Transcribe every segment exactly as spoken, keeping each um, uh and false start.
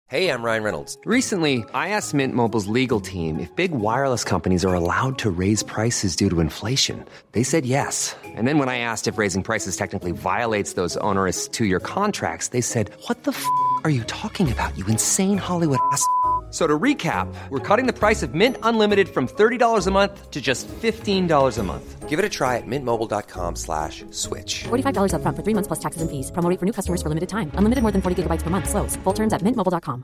Hey, I'm Ryan Reynolds. Recently, I asked Mint Mobile's legal team if big wireless companies are allowed to raise prices due to inflation. They said yes. And then when I asked if raising prices technically violates those onerous two-year contracts, they said, what the f*** are you talking about, you insane Hollywood ass f- So to recap, we're cutting the price of Mint Unlimited from thirty dollars a month to just fifteen dollars a month. Give it a try at mintmobile.com slash switch. forty-five dollars up front for three months plus taxes and fees. Promo rate for new customers for limited time. Unlimited more than forty gigabytes per month. Slows full terms at mint mobile dot com.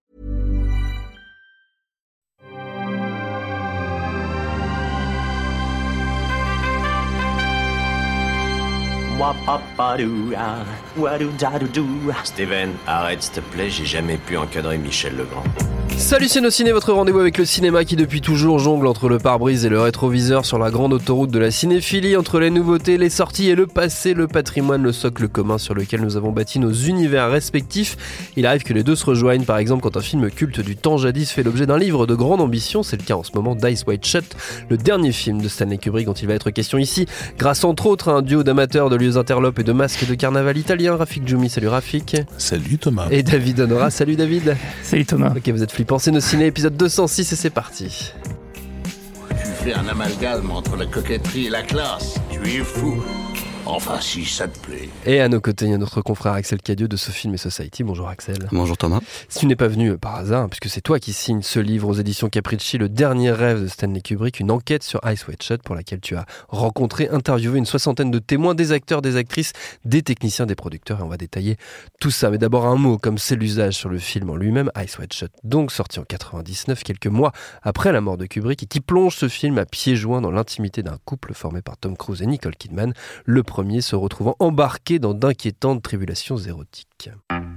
Steven, arrête s'il te plaît, j'ai jamais pu encadrer Michel Legrand. Salut Ciné, votre rendez-vous avec le cinéma qui depuis toujours jongle entre le pare-brise et le rétroviseur sur la grande autoroute de la cinéphilie, entre les nouveautés, les sorties et le passé, le patrimoine, le socle commun sur lequel nous avons bâti nos univers respectifs. Il arrive que les deux se rejoignent, par exemple quand un film culte du temps jadis fait l'objet d'un livre de grande ambition, c'est le cas en ce moment d'Eyes Wide Shut, le dernier film de Stanley Kubrick dont il va être question ici, grâce entre autres à un duo d'amateurs de lieux interlopes et de masques de carnaval italien, Rafik Djoumi, salut Rafik. Salut Thomas. Et David Honora, salut David. Salut Thomas. Ok, vous êtes flippants, c'est Nos Ciné, épisode deux cent six et c'est parti. Tu fais un amalgame entre la coquetterie et la classe. Tu es fou. Enfin, si ça te plaît. Et à nos côtés, il y a notre confrère Axel Cadieux de ce film et Society. Bonjour Axel. Bonjour Thomas. Si tu n'es pas venu par hasard, puisque c'est toi qui signes ce livre aux éditions Capricci, Le dernier rêve de Stanley Kubrick, une enquête sur Eyes Wide Shut pour laquelle tu as rencontré, interviewé une soixantaine de témoins, des acteurs, des actrices, des techniciens, des producteurs, et on va détailler tout ça. Mais d'abord un mot, comme c'est l'usage sur le film en lui-même, Eyes Wide Shut, donc sorti en quatre-vingt-dix-neuf, quelques mois après la mort de Kubrick, et qui plonge ce film à pieds joints dans l'intimité d'un couple formé par Tom Cruise et Nicole Kidman, le premier se retrouvant embarqué dans d'inquiétantes tribulations érotiques.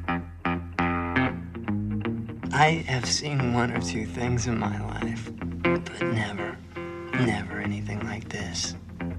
I have seen one or two things in my life, but never, never anything like this.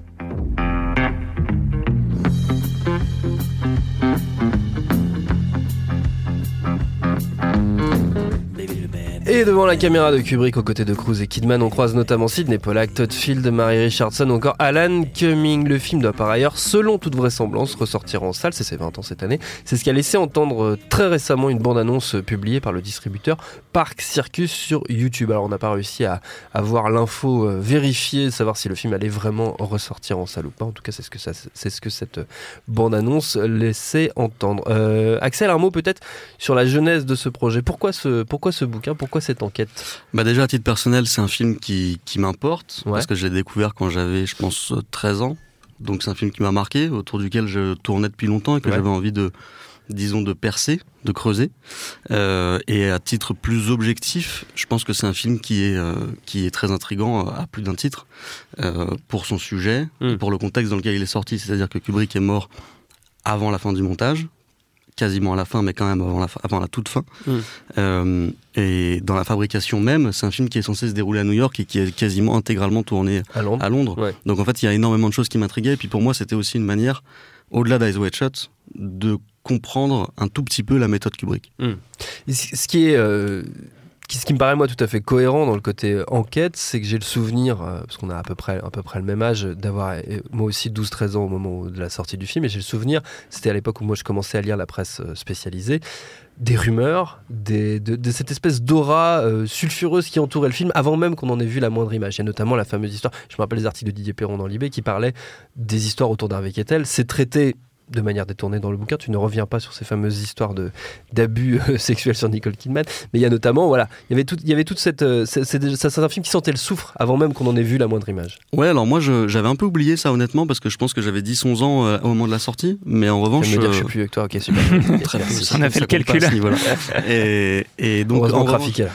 Et devant la caméra de Kubrick, aux côtés de Cruise et Kidman, on croise notamment Sidney Pollack, Todd Field, Mary Richardson ou encore Alan Cumming. Le film doit par ailleurs, selon toute vraisemblance, ressortir en salle, c'est ses vingt ans cette année. C'est ce qui a laissé entendre très récemment une bande-annonce publiée par le distributeur Park Circus sur YouTube. Alors on n'a pas réussi à avoir l'info vérifiée, savoir si le film allait vraiment ressortir en salle ou pas. En tout cas, c'est ce que, ça, c'est ce que cette bande-annonce laissait entendre. Euh, Axel, un mot peut-être sur la genèse de ce projet. Pourquoi ce, pourquoi ce bouquin ? Pourquoi cette enquête ? Bah déjà à titre personnel, c'est un film qui, qui m'importe, ouais. Parce que je l'ai découvert quand j'avais, je pense, treize ans. Donc c'est un film qui m'a marqué, autour duquel je tournais depuis longtemps et que ouais. j'avais envie de, disons, de percer, de creuser. Euh, et à titre plus objectif, je pense que c'est un film qui est, euh, qui est très intriguant à plus d'un titre, euh, pour son sujet, mmh. et pour le contexte dans lequel il est sorti. C'est-à-dire que Kubrick est mort avant la fin du montage, quasiment à la fin, mais quand même avant la, avant la toute fin. Mmh. Euh, et dans la fabrication même, c'est un film qui est censé se dérouler à New York et qui est quasiment intégralement tourné à Londres. À Londres. Ouais. Donc en fait, il y a énormément de choses qui m'intriguaient. Et puis pour moi, c'était aussi une manière, au-delà d'Eyes Wide Shut, de comprendre un tout petit peu la méthode Kubrick. Mmh. Ce qui est... Euh... Ce qui me paraît moi tout à fait cohérent dans le côté enquête, c'est que j'ai le souvenir, euh, parce qu'on a à peu près, à peu près le même âge, d'avoir euh, moi aussi douze treize ans au moment de la sortie du film, et j'ai le souvenir, c'était à l'époque où moi je commençais à lire la presse euh, spécialisée, des rumeurs, des, de, de cette espèce d'aura euh, sulfureuse qui entourait le film avant même qu'on en ait vu la moindre image. Il y a notamment la fameuse histoire, je me rappelle les articles de Didier Perron dans Libé qui parlaient des histoires autour d'Harvey Keitel. C'est traité de manière détournée dans le bouquin, tu ne reviens pas sur ces fameuses histoires de, d'abus euh, sexuels sur Nicole Kidman, mais il y a notamment, voilà, il y avait, tout, il y avait toute cette... Euh, c'est, c'est, c'est, c'est un film qui sentait le soufre avant même qu'on en ait vu la moindre image. Ouais, alors moi je, j'avais un peu oublié ça honnêtement, parce que je pense que j'avais dix onze ans euh, au moment de la sortie, mais en revanche... Je vais me dire que je suis plus avec toi, ok, super. Très bien, on a fait le calcul. Et, et donc... Heureusement en graphique, revanche...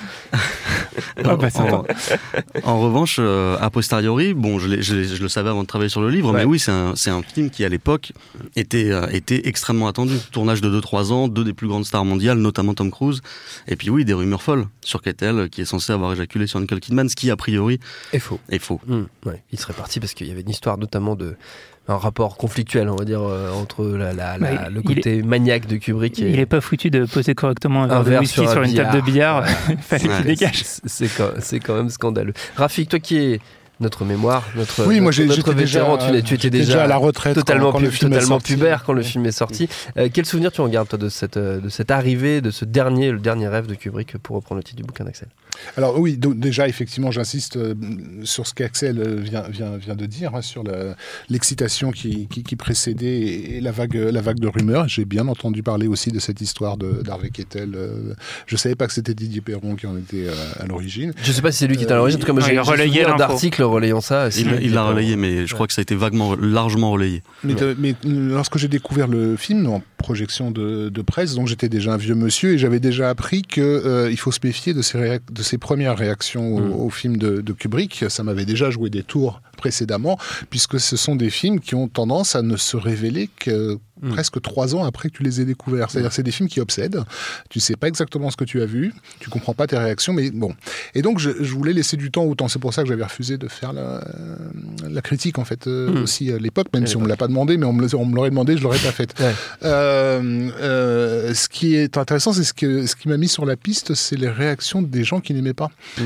en, bah, en, en revanche, euh, a posteriori, bon, je, l'ai, je, l'ai, je le savais avant de travailler sur le livre, ouais. mais oui, c'est un, c'est un film qui à l'époque était, euh, était extrêmement attendu. Tournage de deux trois ans, deux des plus grandes stars mondiales, notamment Tom Cruise. Et puis oui, des rumeurs folles sur Keitel, qui est censé avoir éjaculé sur Nicole Kidman, ce qui a priori est faux. Est faux. Mmh, ouais. Il serait parti parce qu'il y avait une histoire notamment de... un rapport conflictuel, on va dire, euh, entre la, la, la, bah, le côté est, maniaque de Kubrick. Et... Il n'est pas foutu de poser correctement un verre de whisky sur, sur une table de billard. Il fallait ouais, qu'il dégage. C'est, c'est, quand, c'est quand même scandaleux. Rafik, toi qui es notre mémoire, notre, oui, notre, moi, j'ai, notre vétéran. Déjà, tu, tu étais déjà, déjà à la retraite totalement, quand, quand pu, le film totalement est sorti. pubère quand le film est sorti. Euh, quel souvenir tu en gardes toi de cette, de cette arrivée, de ce dernier, le dernier rêve de Kubrick, pour reprendre le titre du bouquin d'Axel? Alors oui, donc, déjà effectivement, j'insiste euh, sur ce qu'Axel vient, vient, vient de dire, hein, sur la, l'excitation qui, qui, qui précédait et, et la vague, la vague de rumeurs. J'ai bien entendu parler aussi de cette histoire de, d'Harvey Keitel. Euh, je ne savais pas que c'était Didier Perron qui en était euh, à l'origine. Je ne sais pas si c'est lui qui était à l'origine. En tout cas, moi, j'ai, j'ai souvenir d'articles relayant ça. Il, il l'a relayé, mais je crois ouais. que ça a été vaguement, largement relayé. Mais, de, mais lorsque j'ai découvert le film en projection de, de presse, donc j'étais déjà un vieux monsieur et j'avais déjà appris qu'il euh, faut se méfier de ces, réac- de ces premières réactions au, mmh. au film de, de Kubrick. Ça m'avait déjà joué des tours précédemment, puisque ce sont des films qui ont tendance à ne se révéler que mmh. presque trois ans après que tu les aies découverts. C'est-à-dire mmh. c'est des films qui obsèdent. Tu sais pas exactement ce que tu as vu, tu comprends pas tes réactions, mais bon. Et donc je, je voulais laisser du temps au temps. C'est pour ça que j'avais refusé de faire la, la critique en fait euh, mmh. aussi à l'époque, même à si l'époque. on me l'a pas demandé, mais on me, on me l'aurait demandé, je l'aurais pas faite. Ouais. Euh, euh, ce qui est intéressant, c'est ce, que, ce qui m'a mis sur la piste, c'est les réactions des gens qui n'aimaient pas. Mmh.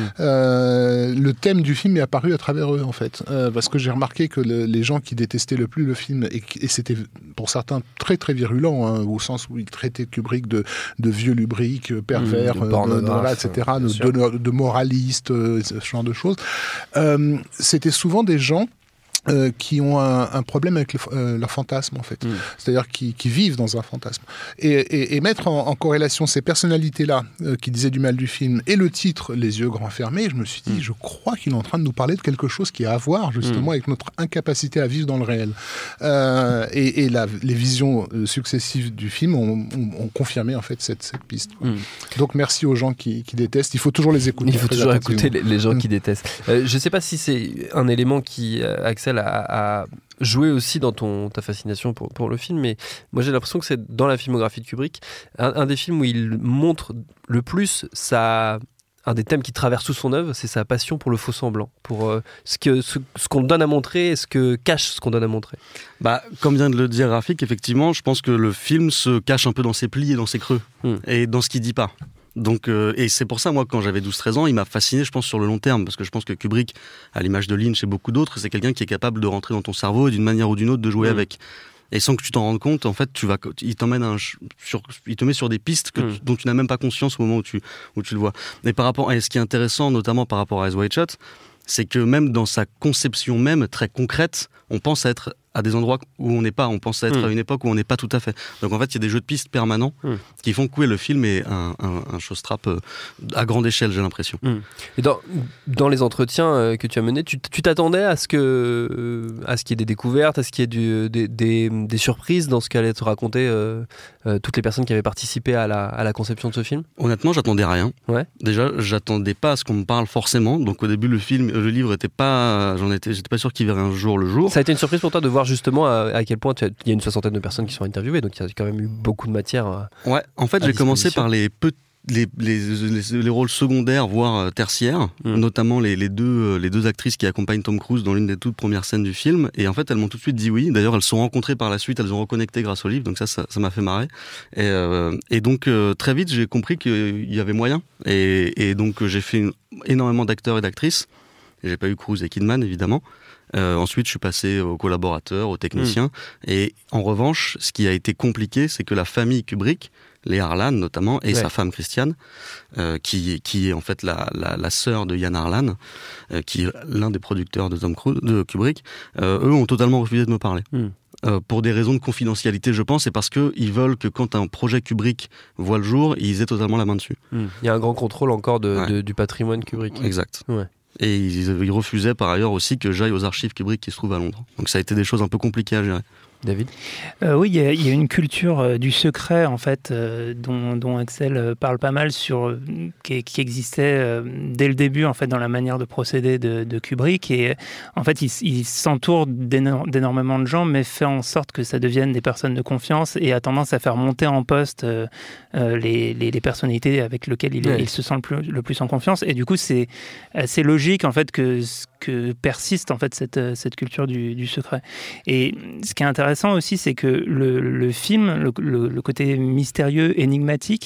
Euh, le thème du film est apparu à travers eux en fait. Euh, parce que j'ai remarqué que le, les gens qui détestaient le plus le film, et, et c'était pour certains très très virulent, hein, au sens où ils traitaient Kubrick de, de vieux lubrique, pervers, mmh, de de, de, voilà, et cetera, de, de, de moraliste, euh, ce genre de choses. Euh, c'était souvent des gens Euh, qui ont un, un problème avec le, euh, leur fantasme en fait, mmh. c'est-à-dire qui, qui vivent dans un fantasme et, et, et mettre en, en corrélation ces personnalités-là euh, qui disaient du mal du film et le titre Les yeux grands fermés, je me suis dit mmh. je crois qu'il est en train de nous parler de quelque chose qui a à voir justement mmh. avec notre incapacité à vivre dans le réel euh, et, et la, les visions euh, successives du film ont, ont, ont confirmé en fait cette, cette piste mmh. donc merci aux gens qui, qui détestent, il faut toujours les écouter, il faut toujours écouter les, les gens mmh. qui détestent. Euh, je sais pas si c'est un élément qui euh, Axel à, à jouer aussi dans ton, ta fascination pour, pour le film, mais moi j'ai l'impression que c'est dans la filmographie de Kubrick un, un des films où il montre le plus sa, un des thèmes qui traverse toute son œuvre, c'est sa passion pour le faux semblant, pour euh, ce, que, ce, ce qu'on donne à montrer et ce que cache ce qu'on donne à montrer. Bah, comme vient de le dire Rafik, effectivement, je pense que le film se cache un peu dans ses plis et dans ses creux, mmh. et dans ce qu'il dit pas. Donc, euh, et c'est pour ça, moi, quand j'avais douze treize ans, il m'a fasciné, je pense, sur le long terme, parce que je pense que Kubrick, à l'image de Lynch et beaucoup d'autres, c'est quelqu'un qui est capable de rentrer dans ton cerveau et d'une manière ou d'une autre de jouer mmh. avec. Et sans que tu t'en rendes compte, en fait, tu vas, il t'emmène un, sur, il te met sur des pistes que, mmh. dont tu n'as même pas conscience au moment où tu, où tu le vois. Et par rapport, et ce qui est intéressant, notamment par rapport à Eyes Wide Shut, c'est que même dans sa conception même, très concrète, on pense à être à des endroits où on n'est pas, on pense à être mmh. à une époque où on n'est pas tout à fait. Donc en fait, il y a des jeux de pistes permanents mmh. qui font que oui, le film est un, un, un showstrap à grande échelle, j'ai l'impression. Mmh. Et dans, dans les entretiens que tu as menés, tu, tu t'attendais à ce, que, à ce qu'il y ait des découvertes, à ce qu'il y ait du, des, des, des surprises dans ce qu'allaient te raconter euh, euh, toutes les personnes qui avaient participé à la, à la conception de ce film? Honnêtement, j'attendais rien. Ouais. Déjà, j'attendais pas à ce qu'on me parle forcément. Donc au début, le film, le livre était pas, j'en étais, j'étais pas sûr qu'il verrait un jour le jour. Ça a été une surprise pour toi de voir justement à, à quel point tu as, il y a une soixantaine de personnes qui sont interviewées, donc il y a quand même eu beaucoup de matière. À, ouais, en fait, j'ai commencé par les petits. Les, les, les, les rôles secondaires, voire tertiaires, mmh. notamment les, les, deux, les deux actrices qui accompagnent Tom Cruise dans l'une des toutes premières scènes du film. Et en fait, elles m'ont tout de suite dit oui. D'ailleurs, elles se sont rencontrées par la suite, elles ont reconnecté grâce au livre. Donc ça, ça, ça m'a fait marrer. Et, euh, et donc, euh, très vite, j'ai compris qu'il y avait moyen. Et, et donc, j'ai fait une, énormément d'acteurs et d'actrices. Et j'ai pas eu Cruise et Kidman, évidemment. Euh, ensuite, je suis passé aux collaborateurs, aux techniciens. Mmh. Et en revanche, ce qui a été compliqué, c'est que la famille Kubrick, les Harlan notamment, et ouais. sa femme Christiane, euh, qui, qui est en fait la, la, la sœur de Yann Harlan, euh, qui est l'un des producteurs de, Tom Cruise, de Kubrick, euh, eux ont totalement refusé de me parler. Mm. Euh, pour des raisons de confidentialité, je pense, et parce qu'ils veulent que quand un projet Kubrick voit le jour, ils aient totalement la main dessus. Mm. Il y a un grand contrôle encore de, ouais. de, du patrimoine Kubrick. Exact. Ouais. Et ils, ils refusaient par ailleurs aussi que j'aille aux archives Kubrick qui se trouvent à Londres. Donc ça a été des choses un peu compliquées à gérer. David ? euh, Oui, il y, y a une culture euh, du secret, en fait, euh, dont, dont Axel euh, parle pas mal, sur, euh, qui, qui existait euh, dès le début, en fait, dans la manière de procéder de, de Kubrick. Et en fait, il, il s'entoure d'éno- d'énormément de gens, mais fait en sorte que ça devienne des personnes de confiance et a tendance à faire monter en poste euh, euh, les, les, les personnalités avec lesquelles il, ouais. il se sent le plus, le plus en confiance. Et du coup, c'est assez logique, en fait, que, que persiste, en fait, cette, cette culture du, du secret. Et ce qui est intéressant, aussi, c'est que le, le film, le, le, le côté mystérieux, énigmatique,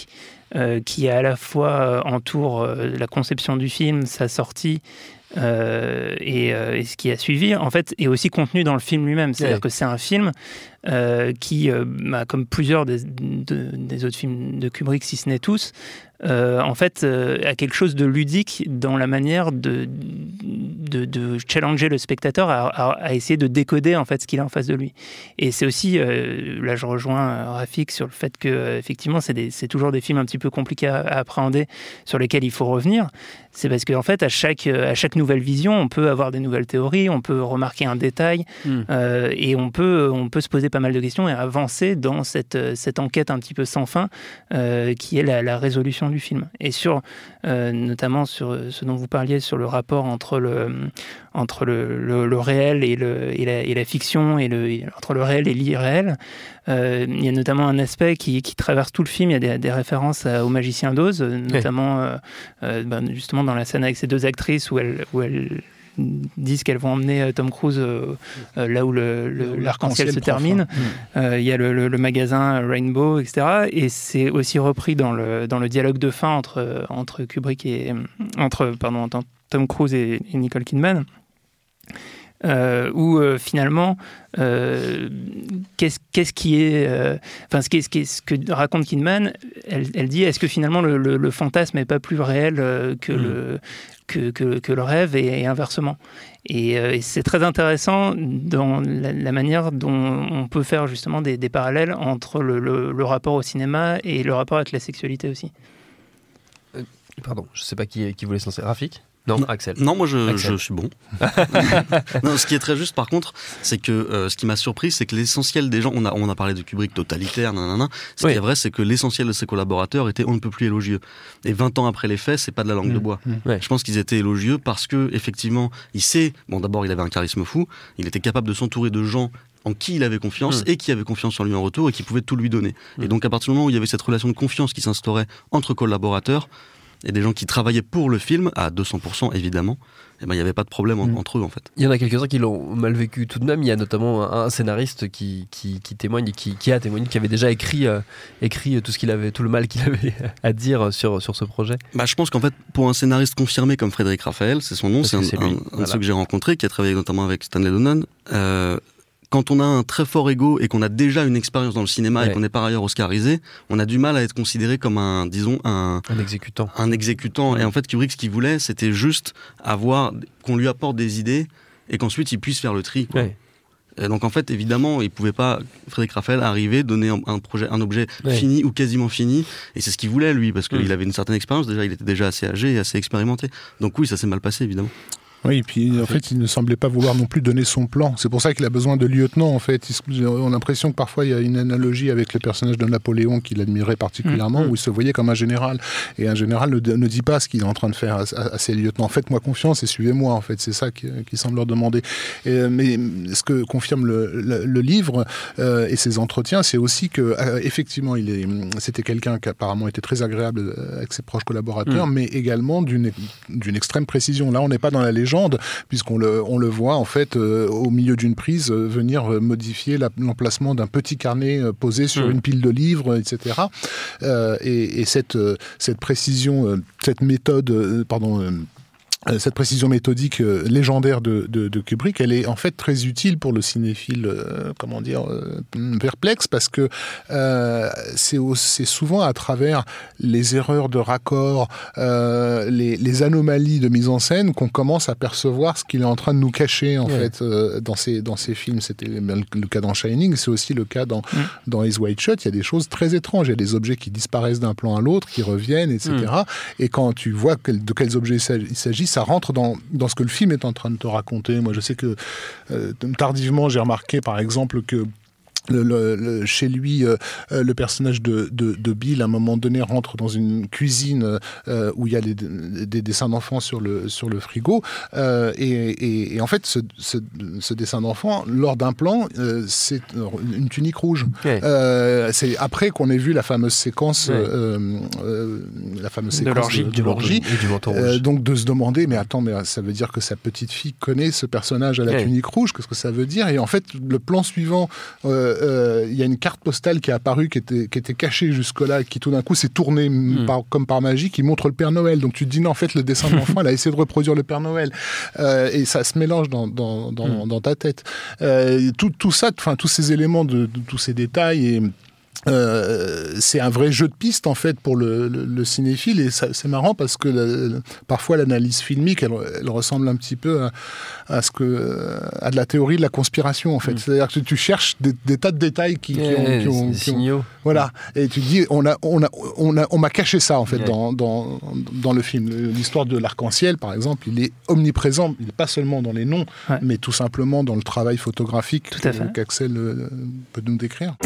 euh, qui à la fois entoure euh, la conception du film, sa sortie, Euh, et, euh, et ce qui a suivi, en fait, est aussi contenu dans le film lui-même. C'est-à-dire ouais. que c'est un film euh, qui, euh, bah, comme plusieurs des, de, des autres films de Kubrick, si ce n'est tous, euh, en fait, euh, a quelque chose de ludique dans la manière de, de, de challenger le spectateur à, à, à essayer de décoder en fait ce qu'il a en face de lui. Et c'est aussi, euh, là, je rejoins Rafik sur le fait que, euh, effectivement, c'est, des, c'est toujours des films un petit peu compliqués à, à appréhender, sur lesquels il faut revenir. C'est parce qu'en fait, à chaque, à chaque nouvelle vision, on peut avoir des nouvelles théories, on peut remarquer un détail, mmh. euh, et on peut, on peut se poser pas mal de questions et avancer dans cette, cette enquête un petit peu sans fin, euh, qui est la, la résolution du film. Et sur, euh, notamment sur ce dont vous parliez, sur le rapport entre le, entre le, le, le réel et, le, et, la, et la fiction, et le, entre le réel et l'irréel, euh, il y a notamment un aspect qui, qui traverse tout le film. Il y a des, des références à, au Magicien d'Oz, notamment euh, euh, ben justement dans la scène avec ces deux actrices où elles, où elles disent qu'elles vont emmener Tom Cruise euh, euh, là où le, le, l'arc-en-ciel se termine. Il euh, y a le, le, le magasin Rainbow, et cetera. Et c'est aussi repris dans le, dans le dialogue de fin entre, entre Kubrick et entre pardon, Tom Cruise et, et Nicole Kidman. Euh, où euh, finalement, euh, qu'est-ce, qu'est-ce qui est, euh, enfin ce, ce, ce que raconte Kidman, elle, elle dit, est-ce que finalement le, le, le fantasme n'est pas plus réel euh, que, mmh. le, que, que, que le rêve, et, et inversement. Et, euh, et c'est très intéressant dans la, la manière dont on peut faire justement des, des parallèles entre le, le, le rapport au cinéma et le rapport avec la sexualité aussi. Euh, pardon, je ne sais pas qui, qui voulait se lancer. Rafik ? Non, non, Axel. Non, moi je, Axel. je suis bon. Non, ce qui est très juste par contre, c'est que euh, ce qui m'a surpris, c'est que l'essentiel des gens, on a, on a parlé de Kubrick totalitaire, nanana, ce oui. qui est vrai, c'est que l'essentiel de ses collaborateurs était on ne peut plus élogieux. Et vingt ans après les faits, c'est pas de la langue mmh. de bois. Mmh. Ouais. Je pense qu'ils étaient élogieux parce que, effectivement, il sait, bon d'abord il avait un charisme fou, il était capable de s'entourer de gens en qui il avait confiance mmh. et qui avaient confiance en lui en retour et qui pouvaient tout lui donner. Mmh. Et donc à partir du moment où il y avait cette relation de confiance qui s'instaurait entre collaborateurs, et des gens qui travaillaient pour le film, à deux cents pour cent évidemment, et ben, il n'y avait pas de problème en, mmh. entre eux en fait. Il y en a quelques-uns qui l'ont mal vécu tout de même. Il y a notamment un, un scénariste qui, qui, qui témoigne, qui, qui a témoigné, qui avait déjà écrit, euh, écrit tout, ce qu'il avait, tout le mal qu'il avait à dire sur, sur ce projet. Bah, je pense qu'en fait, pour un scénariste confirmé comme Frédéric Raphaël, c'est son nom, Parce c'est, un, c'est un, un voilà. de ceux que j'ai rencontré, qui a travaillé notamment avec Stanley Donen, euh, quand on a un très fort ego et qu'on a déjà une expérience dans le cinéma ouais. et qu'on est par ailleurs oscarisé, on a du mal à être considéré comme un, disons, un, un exécutant. Un exécutant. Ouais. Et en fait, Kubrick, ce qu'il voulait, c'était juste avoir, qu'on lui apporte des idées et qu'ensuite il puisse faire le tri. Quoi. Ouais. Et donc en fait, évidemment, il pouvait pas, Frédéric Raphaël, arriver, donner un, un projet, un objet ouais. fini ou quasiment fini. Et c'est ce qu'il voulait lui, parce qu'il mmh. avait une certaine expérience. Déjà, il était déjà assez âgé et assez expérimenté. Donc oui, ça s'est mal passé, évidemment. Oui, et puis en fait, il ne semblait pas vouloir non plus donner son plan. C'est pour ça qu'il a besoin de lieutenants, en fait. On a l'impression que parfois, il y a une analogie avec le personnage de Napoléon qu'il admirait particulièrement, mmh. où il se voyait comme un général. Et un général ne, ne dit pas ce qu'il est en train de faire à, à, à ses lieutenants. Faites-moi confiance et suivez-moi, en fait. C'est ça qui, qui semble leur demander. Et, mais ce que confirme le, le, le livre euh, et ses entretiens, c'est aussi que, euh, effectivement, il est, c'était quelqu'un qui apparemment était très agréable avec ses proches collaborateurs, mmh. mais également d'une, d'une extrême précision. Là, on n'est pas dans la légende, puisqu'on le, on le voit en fait euh, au milieu d'une prise euh, venir euh, modifier la, l'emplacement d'un petit carnet euh, posé sur mmh. une pile de livres, et cetera. Euh, et, et cette, euh, cette précision, euh, cette méthode, euh, pardon. Euh, Cette précision méthodique euh, légendaire de, de, de Kubrick, elle est en fait très utile pour le cinéphile, euh, comment dire, euh, perplexe, parce que euh, c'est, au, c'est souvent à travers les erreurs de raccord, euh, les, les anomalies de mise en scène qu'on commence à percevoir ce qu'il est en train de nous cacher en ouais. fait euh, dans ces dans ces films. C'était le cas dans Shining, c'est aussi le cas dans mmh. dans Eyes Wide Shut. Il y a des choses très étranges, il y a des objets qui disparaissent d'un plan à l'autre, qui reviennent, et cetera. Mmh. Et quand tu vois quel, de quels objets il s'agit, ça rentre dans, dans ce que le film est en train de te raconter. Moi, je sais que euh, tardivement, j'ai remarqué, par exemple, que Le, le, le, chez lui, euh, le personnage de, de, de Bill, à un moment donné, rentre dans une cuisine euh, où il y a les, des dessins d'enfants sur le, sur le frigo. Euh, et, et, et en fait, ce, ce, ce dessin d'enfant, lors d'un plan, euh, c'est une tunique rouge. Ouais. Euh, c'est après qu'on ait vu la fameuse séquence, ouais. euh, euh, la fameuse séquence de l'orgie. De, de l'orgie. Et du manteau rouge. Euh, donc de se demander, mais attends, mais ça veut dire que sa petite fille connaît ce personnage à la ouais. tunique rouge? Qu'est-ce que ça veut dire? Et en fait, le plan suivant, euh, euh, y a une carte postale qui est apparue, qui était, qui était cachée jusque-là, qui tout d'un coup s'est tournée mm. par, comme par magie, qui montre le Père Noël. Donc tu te dis, non, en fait, le dessin de l'enfant, elle a essayé de reproduire le Père Noël. Euh, et ça se mélange dans, dans, dans, mm. dans ta tête. Euh, tout, tout ça, enfin, tous ces éléments, de, de tous ces détails et... Euh, c'est un vrai jeu de piste en fait pour le, le, le cinéphile, et ça, c'est marrant parce que le, le, parfois l'analyse filmique elle, elle ressemble un petit peu à, à ce que à de la théorie de la conspiration en fait. Mmh. C'est-à-dire que tu cherches des, des tas de détails qui, qui ont, qui ont, qui ont voilà, et tu te dis on a on a on a on m'a caché ça en fait ouais. dans dans dans le film. L'histoire de l'arc-en-ciel par exemple, il est omniprésent, il n'est pas seulement dans les noms, ouais. mais tout simplement dans le travail photographique qu'Axel peut nous décrire.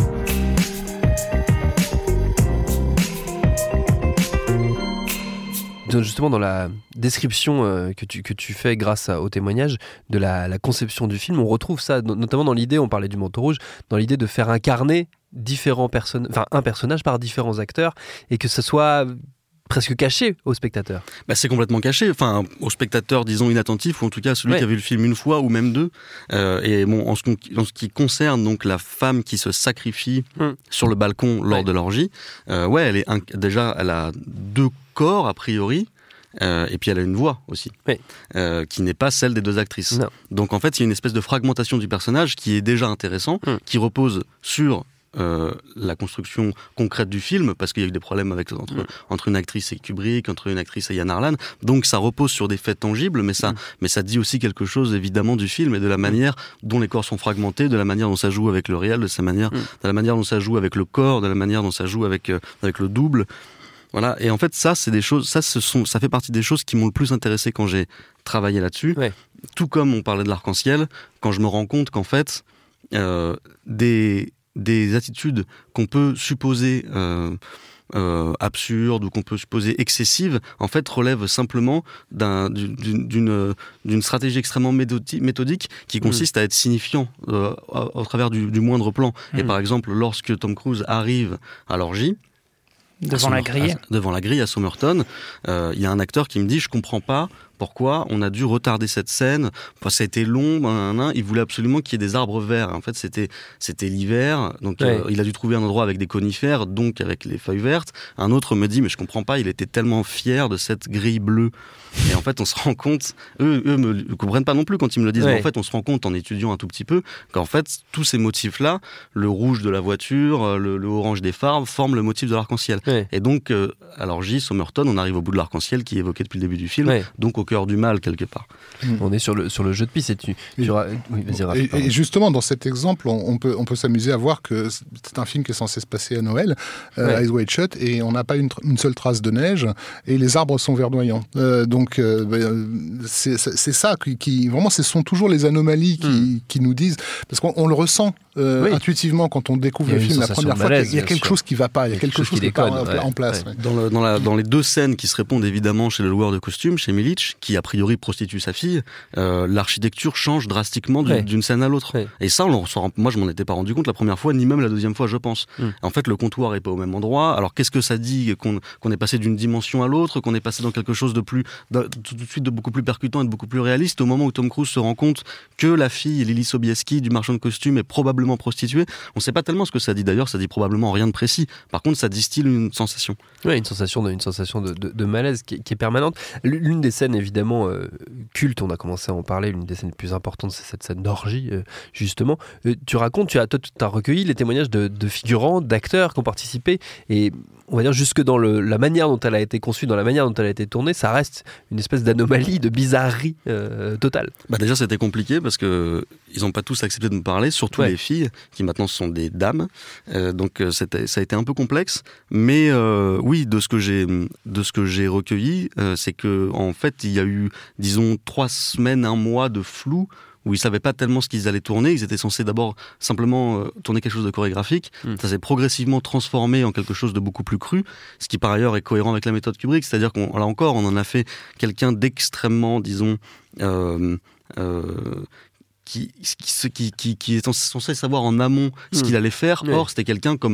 Justement, dans la description euh, que, tu, que tu fais grâce à, au témoignage de la, la conception du film, on retrouve ça, notamment dans l'idée, on parlait du Manteau Rouge, dans l'idée de faire incarner différents personnes, enfin un personnage par différents acteurs, et que ça soit presque caché au spectateur. Bah, c'est complètement caché, enfin au spectateur disons inattentif, ou en tout cas celui ouais. qui a vu le film une fois ou même deux. Euh, et bon, en ce, en ce qui concerne donc la femme qui se sacrifie hum. sur le balcon lors ouais. de l'orgie, euh, ouais, elle est un, déjà elle a deux corps a priori. Euh, et puis elle a une voix aussi, oui. euh, qui n'est pas celle des deux actrices. Non. Donc en fait, il y a une espèce de fragmentation du personnage qui est déjà intéressant, hum. qui repose sur euh, la construction concrète du film, parce qu'il y a eu des problèmes avec, entre, hum. entre une actrice et Kubrick, entre une actrice et Yann Arlan. Donc ça repose sur des faits tangibles, mais ça, hum. mais ça dit aussi quelque chose évidemment du film et de la manière dont les corps sont fragmentés, de la manière dont ça joue avec le réel, de, sa manière, hum. de la manière dont ça joue avec le corps, de la manière dont ça joue avec, euh, avec le double. Voilà, et en fait ça c'est des choses, ça ce sont, ça fait partie des choses qui m'ont le plus intéressé quand j'ai travaillé là-dessus. Ouais. Tout comme on parlait de l'arc-en-ciel, quand je me rends compte qu'en fait euh, des des attitudes qu'on peut supposer euh, euh, absurdes ou qu'on peut supposer excessives, en fait relèvent simplement d'un, d'une, d'une, d'une stratégie extrêmement méthodique qui consiste mmh. à être signifiant euh, au travers du, du moindre plan. Mmh. Et par exemple, lorsque Tom Cruise arrive à l'orgie, Devant Somer- la grille. à, devant la grille à Somerton, il euh, y a un acteur qui me dit « Je comprends pas pourquoi on a dû retarder cette scène. Enfin, ça a été long, ben, ben, il voulait absolument qu'il y ait des arbres verts. En fait, c'était, c'était l'hiver, donc ouais. euh, il a dû trouver un endroit avec des conifères, donc avec les feuilles vertes. Un autre me dit « Mais je comprends pas, il était tellement fier de cette grille bleue. » Et en fait, on se rend compte, eux, eux me, me comprennent pas non plus quand ils me le disent, ouais. mais en fait, on se rend compte en étudiant un tout petit peu qu'en fait, tous ces motifs-là, le rouge de la voiture, le, le orange des phares, forment le motif de l'arc-en-ciel. Ouais. Et donc, euh, à l'orgie, Somerton, on arrive au bout de l'arc-en-ciel qui est évoqué depuis le début du film, ouais. donc au cœur du mal, quelque part. Mmh. On est sur le, sur le jeu de piste et tu... tu et, ra... oui, vas-y, Raph, et, et justement, dans cet exemple, on, on, peut, on peut s'amuser à voir que c'est un film qui est censé se passer à Noël, euh, ouais. Eyes Wide Shut, et on n'a pas une, une seule trace de neige, et les arbres sont verdoyants. Euh, donc, euh, ben, c'est, c'est, c'est ça qui, qui... Vraiment, ce sont toujours les anomalies qui, mmh. qui nous disent... Parce qu'on on le ressent euh, oui. intuitivement quand on découvre le film la première fois, malaise, il y a quelque sûr. chose qui ne va pas, il y a quelque, quelque chose, chose qui n'est pas ouais. en place. Ouais. Ouais. Dans, le, dans, la, dans les deux scènes qui se répondent évidemment chez le loueur de costumes, chez Milic, qui a priori prostitue sa fille, euh, l'architecture change drastiquement d'une, ouais. d'une scène à l'autre. Ouais. Et ça, on s'en, moi je m'en étais pas rendu compte la première fois, ni même la deuxième fois, je pense. Mm. En fait, le comptoir est pas au même endroit. Alors qu'est-ce que ça dit qu'on, qu'on est passé d'une dimension à l'autre, qu'on est passé dans quelque chose de plus, de, tout de suite de beaucoup plus percutant et de beaucoup plus réaliste, au moment où Tom Cruise se rend compte que la fille, Lily Sobieski, du marchand de costumes, est probablement prostituée. On sait pas tellement ce que ça dit d'ailleurs, ça dit probablement rien de précis. Par contre, ça distille une sensation. Oui, une sensation de, une sensation de, de, de malaise qui, qui est permanente. L'une des scènes évidemment euh, cultes, on a commencé à en parler, l'une des scènes les plus importantes, c'est cette scène d'orgie, euh, justement. Euh, tu racontes, tu as, toi, tu as recueilli les témoignages de, de figurants, d'acteurs qui ont participé, et on va dire jusque dans le, la manière dont elle a été conçue, dans la manière dont elle a été tournée, ça reste une espèce d'anomalie, de bizarrerie euh, totale. Bah déjà, c'était compliqué parce que ils n'ont pas tous accepté de me parler, surtout ouais. les filles, qui maintenant sont des dames. Euh, donc c'était, ça a été un peu complexe, mais euh, oui, de ce que j'ai, de ce que j'ai recueilli, euh, c'est que en fait, il y a eu, disons, trois semaines, un mois de flou, où ils ne savaient pas tellement ce qu'ils allaient tourner. Ils étaient censés d'abord simplement euh, tourner quelque chose de chorégraphique. Mm. Ça s'est progressivement transformé en quelque chose de beaucoup plus cru, ce qui par ailleurs est cohérent avec la méthode Kubrick. C'est-à-dire qu'on, là encore, on en a fait quelqu'un d'extrêmement, disons... Euh, euh, Qui, qui, qui, qui, qui est censé savoir en amont ce mmh. qu'il allait faire. Or, oui. c'était quelqu'un comme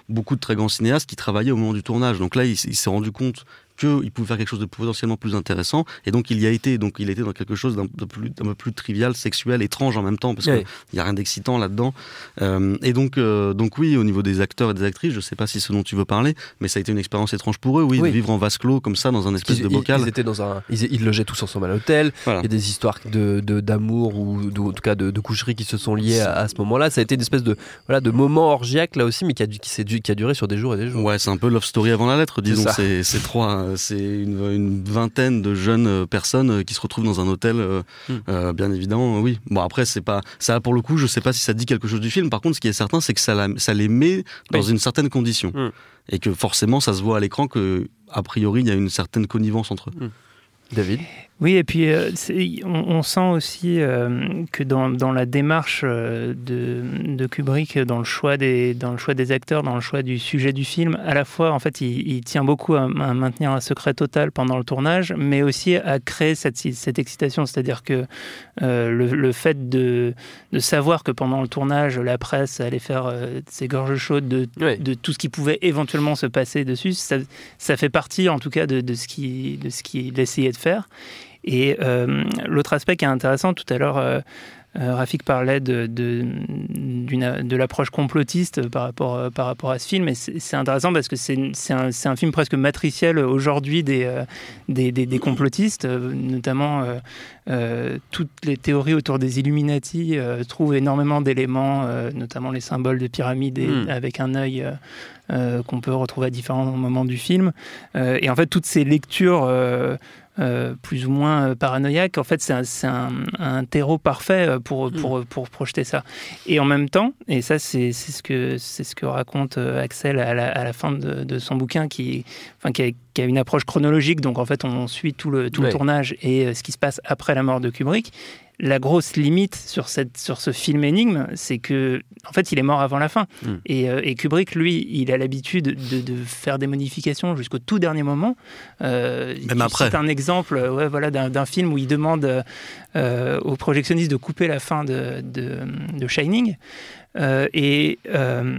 beaucoup de très grands cinéastes qui travaillaient au moment du tournage. Donc là, il, il s'est rendu compte qu'il pouvait faire quelque chose de potentiellement plus intéressant, et donc il y a été, donc il était dans quelque chose d'un peu plus, d'un peu plus trivial, sexuel, étrange en même temps, parce qu'il oui. n'y a rien d'excitant là-dedans. Euh, et donc, euh, donc oui, au niveau des acteurs et des actrices, je ne sais pas si c'est ce dont tu veux parler, mais ça a été une expérience étrange pour eux, oui, oui. de vivre en vase clos, comme ça, dans un espèce ils, de bocal. Ils étaient dans un, ils, ils logeaient tous ensemble à l'hôtel, voilà. Il y a des histoires de, de, d'amour, ou de, en tout cas de, de coucherie qui se sont liées à, à ce moment-là. Ça a été une espèce de, voilà, de moment orgiaque, là aussi, mais qui a, qui, s'est, qui a duré sur des jours et des jours. Ouais, c'est un peu Love Story avant la lettre, disons. C'est, c'est, c'est trois, c'est une une vingtaine de jeunes personnes qui se retrouvent dans un hôtel, euh, mm. euh, bien évidemment, oui. Bon, après, c'est pas ça, pour le coup, je sais pas si ça dit quelque chose du film. Par contre, ce qui est certain, c'est que ça, la, ça les met dans oui. une certaine condition. Mm. Et que forcément, ça se voit à l'écran que, a priori, il y a une certaine connivence entre eux. Mm. David ? Oui, et puis euh, on, on sent aussi euh, que dans, dans la démarche euh, de, de Kubrick, dans le, choix des, dans le choix des acteurs, dans le choix du sujet du film, à la fois, en fait, il, il tient beaucoup à, à maintenir un secret total pendant le tournage, mais aussi à créer cette, cette excitation. C'est-à-dire que euh, le, le fait de, de savoir que pendant le tournage, la presse allait faire euh, ses gorges chaudes de, oui. de tout ce qui pouvait éventuellement se passer dessus, ça, ça fait partie, en tout cas, de, de ce qu'il de ce qu'il essayait de faire. Et euh, l'autre aspect qui est intéressant, tout à l'heure, euh, euh, Rafik parlait de, de, d'une, de l'approche complotiste par rapport, euh, par rapport à ce film. Et c'est, c'est intéressant parce que c'est, c'est, un, c'est un film presque matriciel aujourd'hui des, euh, des, des, des complotistes, euh, notamment euh, euh, toutes les théories autour des Illuminati euh, trouvent énormément d'éléments, euh, notamment les symboles de pyramide et, mmh. avec un œil euh, euh, qu'on peut retrouver à différents moments du film. Euh, et en fait, toutes ces lectures... Euh, Euh, plus ou moins euh, paranoïaque, en fait c'est un, c'est un, un terreau parfait pour, pour, pour, pour projeter ça. Et en même temps, et ça c'est, c'est, ce, que, c'est ce que raconte Axel à la, à la fin de, de son bouquin, qui, enfin, qui, a, qui a une approche chronologique, donc en fait on suit tout le, tout ouais. le tournage et euh, ce qui se passe après la mort de Kubrick. La grosse limite sur, cette, sur ce film énigme, c'est que, en fait, il est mort avant la fin. Mm. Et, euh, et Kubrick, lui, il a l'habitude de, de faire des modifications jusqu'au tout dernier moment. Euh, Même après. C'est un exemple ouais, voilà, d'un, d'un film où il demande euh, aux projectionnistes de couper la fin de, de, de Shining. Euh, et... Euh,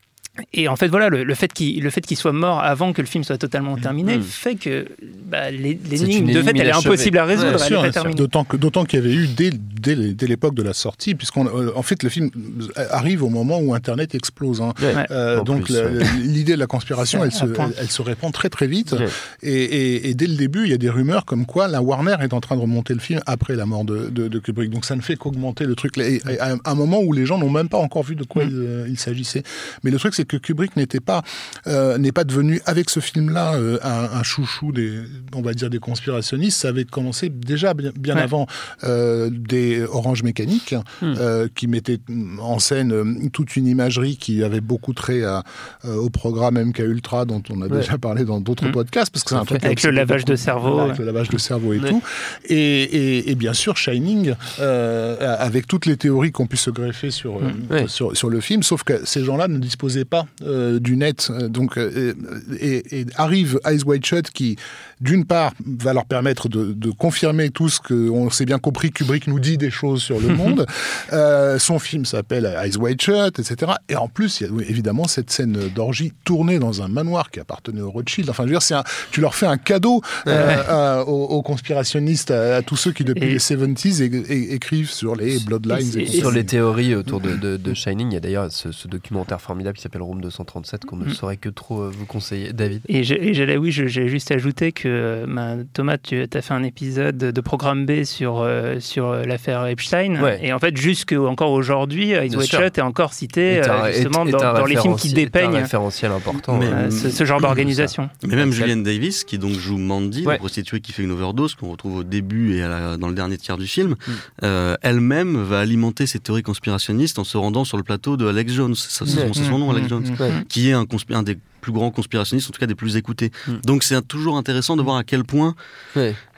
Et en fait, voilà, le, le, fait qu'il, le fait qu'il soit mort avant que le film soit totalement terminé mmh. fait que bah, l'énigme, de fait, elle est impossible à résoudre. Ouais, sûr, elle est d'autant, que, d'autant qu'il y avait eu, dès, dès, dès l'époque de la sortie, puisqu'en euh, en fait, le film arrive au moment où Internet explose. Hein. Ouais. Euh, donc, plus, la, ouais. l'idée de la conspiration, elle se, elle, elle se répand très, très vite. Ouais. Et, et, et dès le début, il y a des rumeurs comme quoi la Warner est en train de remonter le film après la mort de, de, de Kubrick. Donc, ça ne fait qu'augmenter le truc. Et, et à un moment où les gens n'ont même pas encore vu de quoi mmh. il, euh, il s'agissait. Mais le truc, c'est que Kubrick n'était pas euh, n'est pas devenu avec ce film-là euh, un, un chouchou des on va dire des conspirationnistes. Ça avait commencé déjà bien, bien ouais. avant euh, des Orange Mécanique mmh. euh, qui mettaient en scène euh, toute une imagerie qui avait beaucoup trait à, euh, au programme M K Ultra dont on a ouais. déjà parlé dans d'autres mmh. podcasts parce que c'est un truc avec le lavage de cerveau, avec ouais. le lavage de cerveau et ouais. tout. Et, et, et bien sûr Shining euh, avec toutes les théories qu'on puisse se greffer sur, mmh. euh, ouais. sur sur le film, sauf que ces gens-là ne disposaient pas Euh, du net, donc euh, et, et arrive Eyes Wide Shut qui, d'une part, va leur permettre de, de confirmer tout ce qu'on s'est bien compris. Kubrick nous dit des choses sur le monde. Euh, son film s'appelle Eyes Wide Shut, et cetera. Et en plus, il y a évidemment cette scène d'orgie tournée dans un manoir qui appartenait aux Rothschild. Enfin, je veux dire, c'est un, tu leur fais un cadeau euh, ouais. à, aux, aux conspirationnistes, à, à tous ceux qui depuis et... les soixante-dix é- é- écrivent sur les Bloodlines. Et, et, et sur les théories autour de, de, de Shining, il y a d'ailleurs ce, ce documentaire formidable qui s'appelle Room deux cent trente-sept qu'on ne saurait que trop euh, vous conseiller. David. Et, j'ai, et j'ai, oui, j'ai, j'ai juste ajouté que bah, Thomas, tu as fait un épisode de Programme B sur, euh, sur l'affaire Epstein. Ouais. Et en fait, jusque encore aujourd'hui, Eyes Wide Shut est encore cité est un, euh, justement est, est dans, dans les films qui dépeignent un référentiel important, mais, euh, ce, ce genre d'organisation. Mais même Julianne Davis, qui donc joue Mandy, ouais. la prostituée qui fait une overdose, qu'on retrouve au début et à la, dans le dernier tiers du film, mm. euh, elle-même va alimenter ces théories conspirationnistes en se rendant sur le plateau de Alex Jones. C'est, c'est, son, c'est son nom, Alex Jones, ouais. qui est un, conspi- un des plus grands conspirationnistes, en tout cas des plus écoutés. Mm. Donc c'est toujours intéressant de voir à quel point ouais.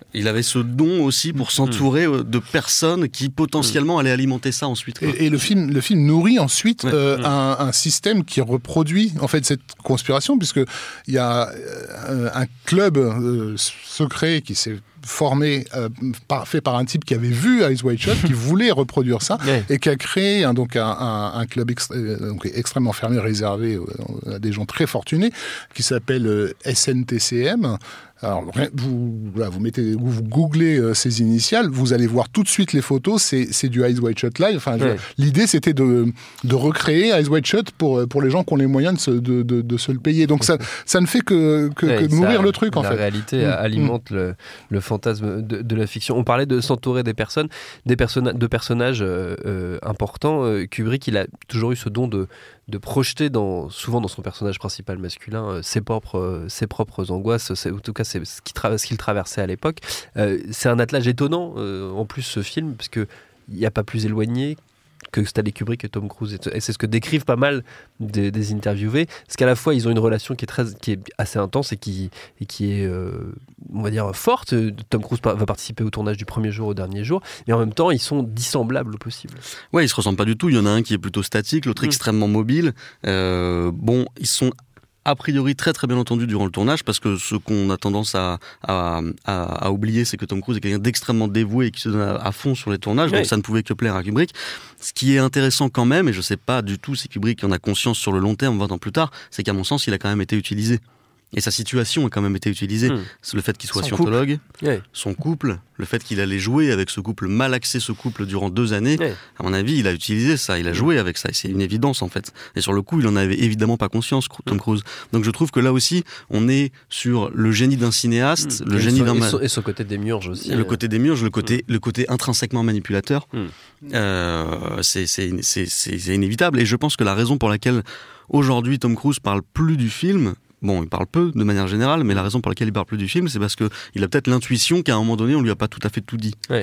Il avait ce don aussi pour s'entourer de personnes qui potentiellement allaient alimenter ça ensuite. Et, et le film, le film nourrit ensuite ouais. euh, un, un système qui reproduit en fait cette conspiration, puisque il y a euh, un club euh, secret qui s'est formé, euh, par, fait par un type qui avait vu Eyes Wide Shut, qui voulait reproduire ça, ouais. et qui a créé un, donc un, un, un club extra, donc extrêmement fermé, réservé à des gens très fortunés, qui s'appelle euh, S N T C M. Alors, vous, voilà, vous mettez, vous googlez euh, ces initiales, vous allez voir tout de suite les photos. C'est, c'est du Eyes Wide Shut live. Enfin, ouais. je, l'idée c'était de, de recréer Eyes Wide Shut pour pour les gens qui ont les moyens de se, de, de, de se le payer. Donc ça, ça ne fait que, que, ouais, que nourrir le truc en la fait. La réalité mmh. alimente mmh. le, le fantasme de, de la fiction. On parlait de s'entourer des personnes, des personna- de personnages euh, euh, importants. Euh, Kubrick, il a toujours eu ce don de de projeter dans, souvent dans son personnage principal masculin euh, ses, propres, euh, ses propres angoisses, c'est, en tout cas c'est ce, qui tra- ce qu'il traversait à l'époque. Euh, c'est un attelage étonnant euh, en plus ce film, parce qu'il n'y a pas plus éloigné que Stanley Kubrick et Tom Cruise, et c'est ce que décrivent pas mal des, des interviewés, parce qu'à la fois ils ont une relation qui est, très, qui est assez intense et qui, et qui est euh, on va dire forte. Tom Cruise va participer au tournage du premier jour au dernier jour, mais en même temps ils sont dissemblables au possible. Ouais, ils se ressemblent pas du tout. Il y en a un qui est plutôt statique, l'autre mmh. extrêmement mobile. Euh, bon, ils sont a priori très très bien entendu durant le tournage, parce que ce qu'on a tendance à, à, à, à oublier, c'est que Tom Cruise est quelqu'un d'extrêmement dévoué et qui se donne à, à fond sur les tournages, oui. donc ça ne pouvait que plaire à Kubrick. Ce qui est intéressant quand même, et je ne sais pas du tout si Kubrick en a conscience sur le long terme, vingt ans plus tard, c'est qu'à mon sens il a quand même été utilisé. Et sa situation a quand même été utilisée. Mmh. C'est le fait qu'il soit son scientologue, couple. Ouais. son couple, le fait qu'il allait jouer avec ce couple, malaxer ce couple durant deux années. Ouais. À mon avis, il a utilisé ça, il a joué avec ça. Et c'est une évidence en fait. Et sur le coup, il en avait évidemment pas conscience, Tom Cruise. Donc je trouve que là aussi, on est sur le génie d'un cinéaste, mmh. le et génie son, d'un... Et son, et son côté démiurge aussi. Et le côté démiurge, le côté, mmh. le côté intrinsèquement manipulateur. Mmh. Euh, c'est, c'est, c'est, c'est, c'est inévitable. Et je pense que la raison pour laquelle aujourd'hui Tom Cruise parle plus du film... Bon, il parle peu de manière générale, mais la raison pour laquelle il parle plus du film, c'est parce qu'il a peut-être l'intuition qu'à un moment donné, on lui a pas tout à fait tout dit. Ouais.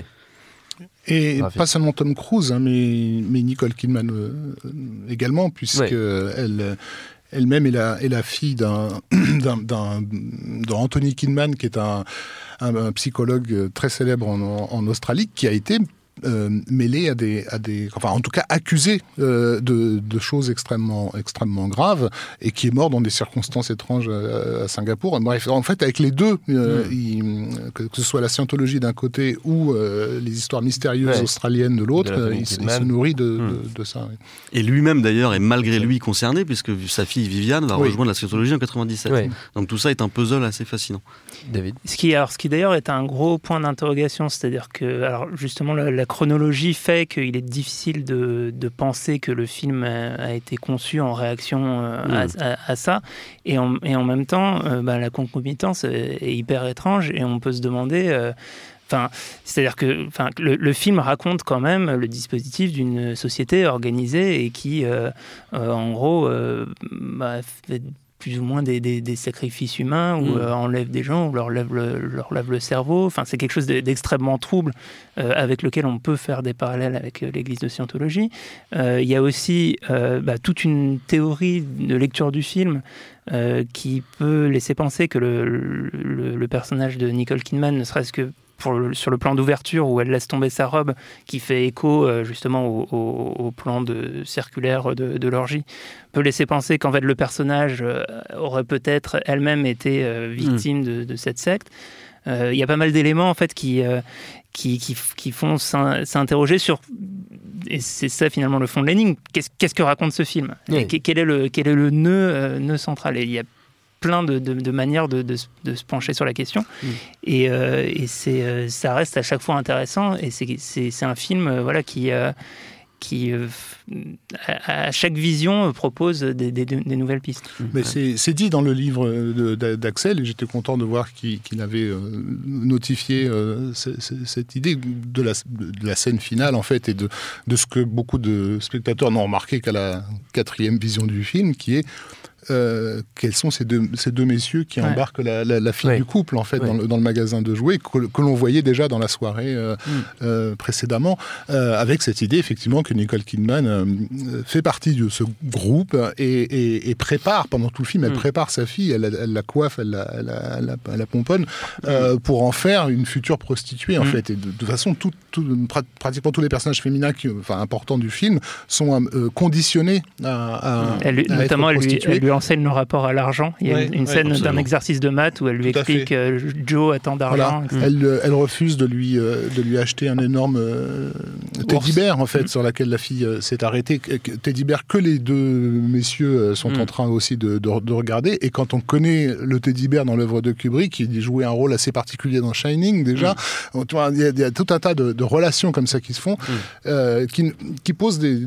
Et ah, pas seulement Tom Cruise, hein, mais, mais Nicole Kidman euh, également, puisque ouais. elle, elle-même est la, est la fille d'un, d'un, d'un, d'un Anthony Kidman, qui est un, un, un psychologue très célèbre en, en Australie, qui a été Euh, mêlé à des, à des, enfin en tout cas accusé euh, de, de choses extrêmement, extrêmement graves, et qui est mort dans des circonstances étranges à, à Singapour. Bref, en fait, avec les deux, euh, mmh. il, que, que ce soit la scientologie d'un côté ou euh, les histoires mystérieuses ouais. australiennes de l'autre, de il, il se nourrit de, mmh. de, de ça. Oui. Et lui-même d'ailleurs est malgré lui concerné, puisque sa fille Viviane va oui. rejoindre la scientologie en quatre-vingt-dix-sept. Oui. Donc tout ça est un puzzle assez fascinant. David. Ce qui, alors, ce qui d'ailleurs est un gros point d'interrogation, c'est-à-dire que, alors justement, la, la chronologie fait qu'il est difficile de, de penser que le film a, a été conçu en réaction euh, mmh. à, à, à ça, et en, et en même temps, euh, bah, la concomitance est, est hyper étrange, et on peut se demander... Euh, Enfin, c'est-à-dire que enfin, le, le film raconte quand même le dispositif d'une société organisée et qui, euh, euh, en gros, euh, bah, fait plus ou moins des, des, des sacrifices humains, ou mmh. euh, enlève des gens, ou leur lève le, leur lève le cerveau. Enfin, c'est quelque chose d'extrêmement trouble euh, avec lequel on peut faire des parallèles avec euh, l'église de Scientologie. Euh, il y a aussi euh, bah, toute une théorie de lecture du film euh, qui peut laisser penser que le, le, le personnage de Nicole Kidman, ne serait-ce que Pour le, sur le plan d'ouverture où elle laisse tomber sa robe, qui fait écho euh, justement au, au, au plan de, circulaire de, de l'orgie, peut laisser penser qu'en fait le personnage euh, aurait peut-être elle-même été euh, victime mmh. de, de cette secte. Il euh, y a pas mal d'éléments en fait qui, euh, qui, qui, qui font s'interroger sur, et c'est ça finalement le fond de l'énigme, qu'est-ce, qu'est-ce que raconte ce film, oui. et quel est le, quel est le nœud, euh, nœud central. Et il y a plein de, de, de manières de, de, de se pencher sur la question. Mmh. Et, euh, et c'est, euh, ça reste à chaque fois intéressant. Et c'est, c'est, c'est un film euh, voilà, qui, euh, qui euh, à, à chaque vision, euh, propose des, des, des nouvelles pistes. Mais c'est, c'est dit dans le livre de, d'Axel, et j'étais content de voir qu'il, qu'il avait euh, notifié euh, c- c- cette idée de la, de la scène finale, en fait, et de, de ce que beaucoup de spectateurs n'ont remarqué qu'à la quatrième vision du film, qui est euh, quels sont ces deux, ces deux messieurs qui Ouais. embarquent la, la, la fille Ouais. du couple, en fait, Ouais. dans, le, dans le magasin de jouets, que, que l'on voyait déjà dans la soirée euh, Mm. euh, précédemment, euh, avec cette idée, effectivement, que Nicole Kidman euh, fait partie de ce groupe et, et, et prépare, pendant tout le film, elle Mm. prépare sa fille, elle, elle la coiffe, elle la, elle la, elle la, elle la pomponne, euh, pour en faire une future prostituée, en Mm. fait. Et de, de toute façon, tout, tout, pra- pratiquement tous les personnages féminins qui, enfin, importants du film sont euh, conditionnés à, à, Elle, à notamment, être elle lui, prostituées. elle lui enseigne le rapport à l'argent. Il y a Ouais, une, une ouais, scène d'un absolument. exercice de maths où elle lui Tout à explique fait. euh, Joe a tant d'argent. Voilà. et cetera. Elle, euh, elle refuse de lui, euh, de lui acheter un énorme euh, teddy bear, en fait, Mm. sur laquelle la fille euh, s'est arrêtée. Que- que- Teddy bear que les deux messieurs euh, sont Mm. en train aussi de, de, de regarder. Et quand on connaît le teddy bear dans l'œuvre de Kubrick, il jouait un rôle assez particulier dans Shining, déjà. Tu vois, il y, a- il y a tout un tas de, de relations comme ça qui se font, euh, qui, qui posent des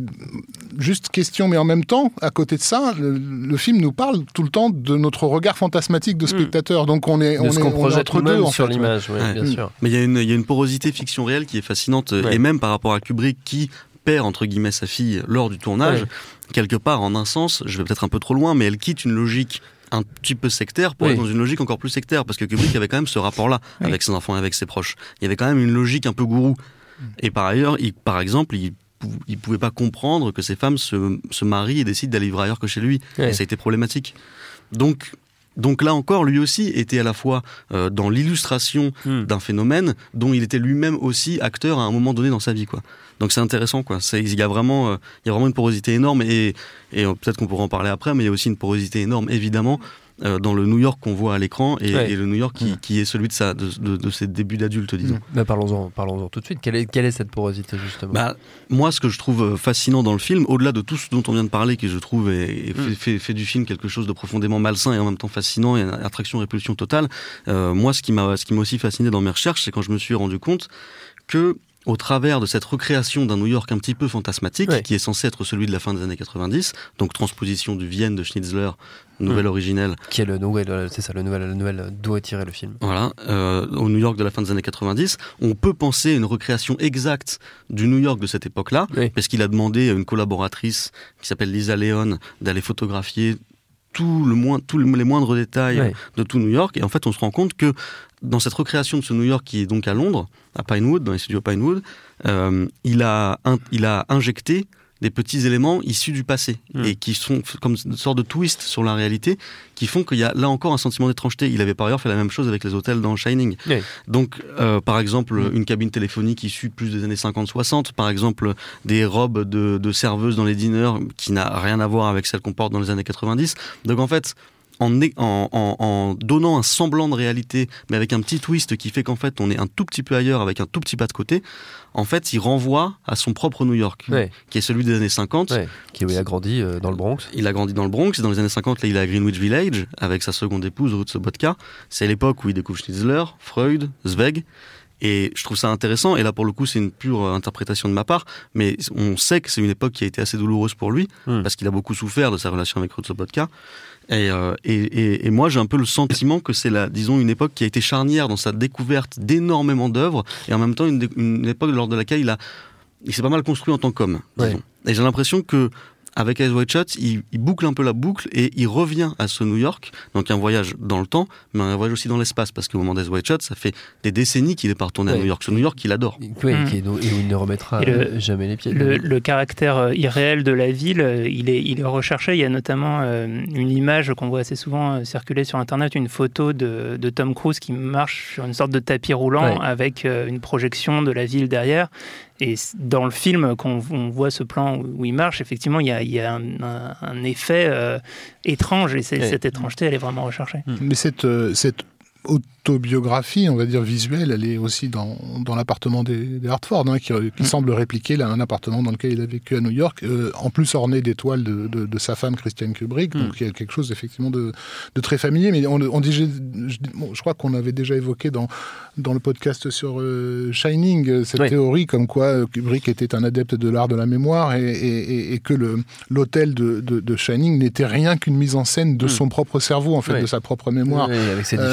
juste questions, mais en même temps, à côté de ça, le, le film nous parle tout le temps de notre regard fantasmatique de spectateur. Donc on est, De on ce est, qu'on on est projette entre deux, nous-mêmes en sur fait, ouais. l'image, ouais, Ouais. bien Mm. sûr. Mais il y, a une- il y a une porosité fiction-réelle qui est fascinante, Ouais. et même par rapport à Kubrick qui perd, entre guillemets, sa fille lors du tournage, Ouais. quelque part, en un sens, je vais peut-être un peu trop loin, mais elle quitte une logique un petit peu sectaire pour Oui. être dans une logique encore plus sectaire, parce que Kubrick avait quand même ce rapport-là Oui. avec ses enfants et avec ses proches. Il y avait quand même une logique un peu gourou. Et par ailleurs, il, par exemple, il il pouvait pas comprendre que ces femmes se, se marient et décident d'aller vivre ailleurs que chez lui. Ouais. Et ça a été problématique. Donc, donc là encore, lui aussi était à la fois euh, dans l'illustration Hmm. d'un phénomène dont il était lui-même aussi acteur à un moment donné dans sa vie, quoi. Donc c'est intéressant, quoi. C'est, il y a vraiment, euh, il y a vraiment une porosité énorme, et, et euh, peut-être qu'on pourra en parler après, mais il y a aussi une porosité énorme, évidemment, euh, dans le New York qu'on voit à l'écran, et, Ouais. et le New York qui, qui est celui de, sa, de, de, de ses débuts d'adulte, disons. Bah, parlons-en, parlons-en tout de suite. Quelle est, quelle est cette porosité, justement? Bah, moi, ce que je trouve fascinant dans le film, au-delà de tout ce dont on vient de parler, qui je trouve est, est Mm. fait, fait, fait du film quelque chose de profondément malsain et en même temps fascinant, et une attraction-répulsion totale, euh, moi, ce qui m'a, ce qui m'a aussi fasciné dans mes recherches, c'est quand je me suis rendu compte que, au travers de cette recréation d'un New York un petit peu fantasmatique, Ouais. qui est censé être celui de la fin des années quatre-vingt-dix, donc transposition du Vienne de Schnitzler, nouvelle Mm. originelle, Qui est le nouvel, euh, c'est ça, le nouvel, le nouvel d'où est tiré le film. voilà, euh, au New York de la fin des années quatre-vingt-dix, on peut penser à une recréation exacte du New York de cette époque-là, Oui. parce qu'il a demandé à une collaboratrice qui s'appelle Lisa Leon d'aller photographier tout le moins, tous les moindres détails Ouais. de tout New York. Et en fait, on se rend compte que dans cette recréation de ce New York qui est donc à Londres, à Pinewood, dans les studios Pinewood, euh, il, a in- il a injecté des petits éléments issus du passé Mm. et qui sont comme une sorte de twist sur la réalité, qui font qu'il y a là encore un sentiment d'étrangeté. Il avait par ailleurs fait la même chose avec les hôtels dans Shining. Oui. Donc, euh, par exemple, Mm. une cabine téléphonique issue plus des années cinquante soixante, par exemple, des robes de, de serveuses dans les diners qui n'a rien à voir avec celles qu'on porte dans les années quatre-vingt-dix. Donc, en fait, en, é- en, en, en donnant un semblant de réalité, mais avec un petit twist qui fait qu'en fait, on est un tout petit peu ailleurs, avec un tout petit pas de côté, en fait, il renvoie à son propre New York, Ouais. qui est celui des années cinquante. Ouais. Qui oui, a grandi euh, dans le Bronx. Il a grandi dans le Bronx, et dans les années cinquante, là, il est à Greenwich Village, avec sa seconde épouse, Ruth Sobotka. C'est l'époque où il découvre Schnitzler, Freud, Zweig. Et je trouve ça intéressant, et là pour le coup c'est une pure euh, interprétation de ma part, mais on sait que c'est une époque qui a été assez douloureuse pour lui, Mm. parce qu'il a beaucoup souffert de sa relation avec Ruth Sobotka. Et, euh, et, et, et moi j'ai un peu le sentiment que c'est la, disons, une époque qui a été charnière dans sa découverte d'énormément d'œuvres, et en même temps une, une époque lors de laquelle il a, il s'est pas mal construit en tant qu'homme, disons. Ouais. Et j'ai l'impression que avec Eyes Wide Shut, il, il boucle un peu la boucle et il revient à ce New York, donc un voyage dans le temps, mais un voyage aussi dans l'espace, parce qu'au moment d'Eyes Wide Shut, ça fait des décennies qu'il est pas retourné Ouais. à New York. Ce New York qu'il adore. Oui, Mm. qui est, et où il ne remettra Et le- euh, jamais les pieds. Le, le caractère euh, irréel de la ville, euh, il est, il est recherché. Il y a notamment euh, une image qu'on voit assez souvent euh, circuler sur Internet, une photo de, de Tom Cruise qui marche sur une sorte de tapis roulant Ouais. avec euh, une projection de la ville derrière. Et c- dans le film, quand on, on voit ce plan où, où il marche, effectivement, il y a, il y a un, un- un effet euh, étrange. Et c'est- Ouais. cette étrangeté, elle est vraiment recherchée. Mais cette, euh, cette autobiographie, on va dire visuelle, elle est aussi dans, dans l'appartement des, des Hartford, hein, qui, qui Mm. semble répliquer là, un appartement dans lequel il a vécu à New York, euh, en plus orné d'étoiles de, de, de sa femme Christiane Kubrick. Mm. Donc il y a quelque chose effectivement de, de très familier. Mais on, on dit, je, je, bon, je crois qu'on avait déjà évoqué dans, dans le podcast sur euh, Shining euh, cette Oui. théorie comme quoi euh, Kubrick était un adepte de l'art de la mémoire et, et, et, et que le, l'hôtel de, de, de Shining n'était rien qu'une mise en scène de Mm. son propre cerveau, en fait, Oui. de sa propre mémoire. Oui, avec ses Euh, différentes, voilà. ses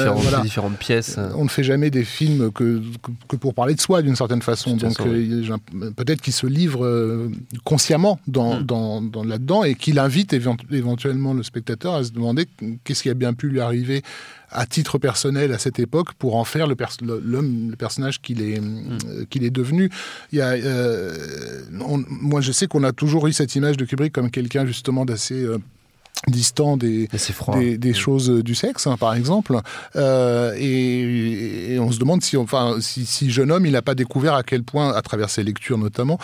différentes pièces. On ne fait jamais des films que, que, que pour parler de soi, d'une certaine façon. Donc façon, oui. euh, peut-être qu'il se livre euh, consciemment dans, mmh. dans, dans, là-dedans et qu'il invite évent- éventuellement le spectateur à se demander qu'est-ce qui a bien pu lui arriver à titre personnel à cette époque pour en faire le, pers- l'homme, le personnage qu'il est, mmh. euh, qu'il est devenu. Il y a, euh, on, moi, je sais qu'on a toujours eu cette image de Kubrick comme quelqu'un justement d'assez... Euh, distant des, des, des choses du sexe, hein, par exemple. Euh, et, et on se demande si, enfin, si, si jeune homme, il n'a pas découvert à quel point, à travers ses lectures notamment,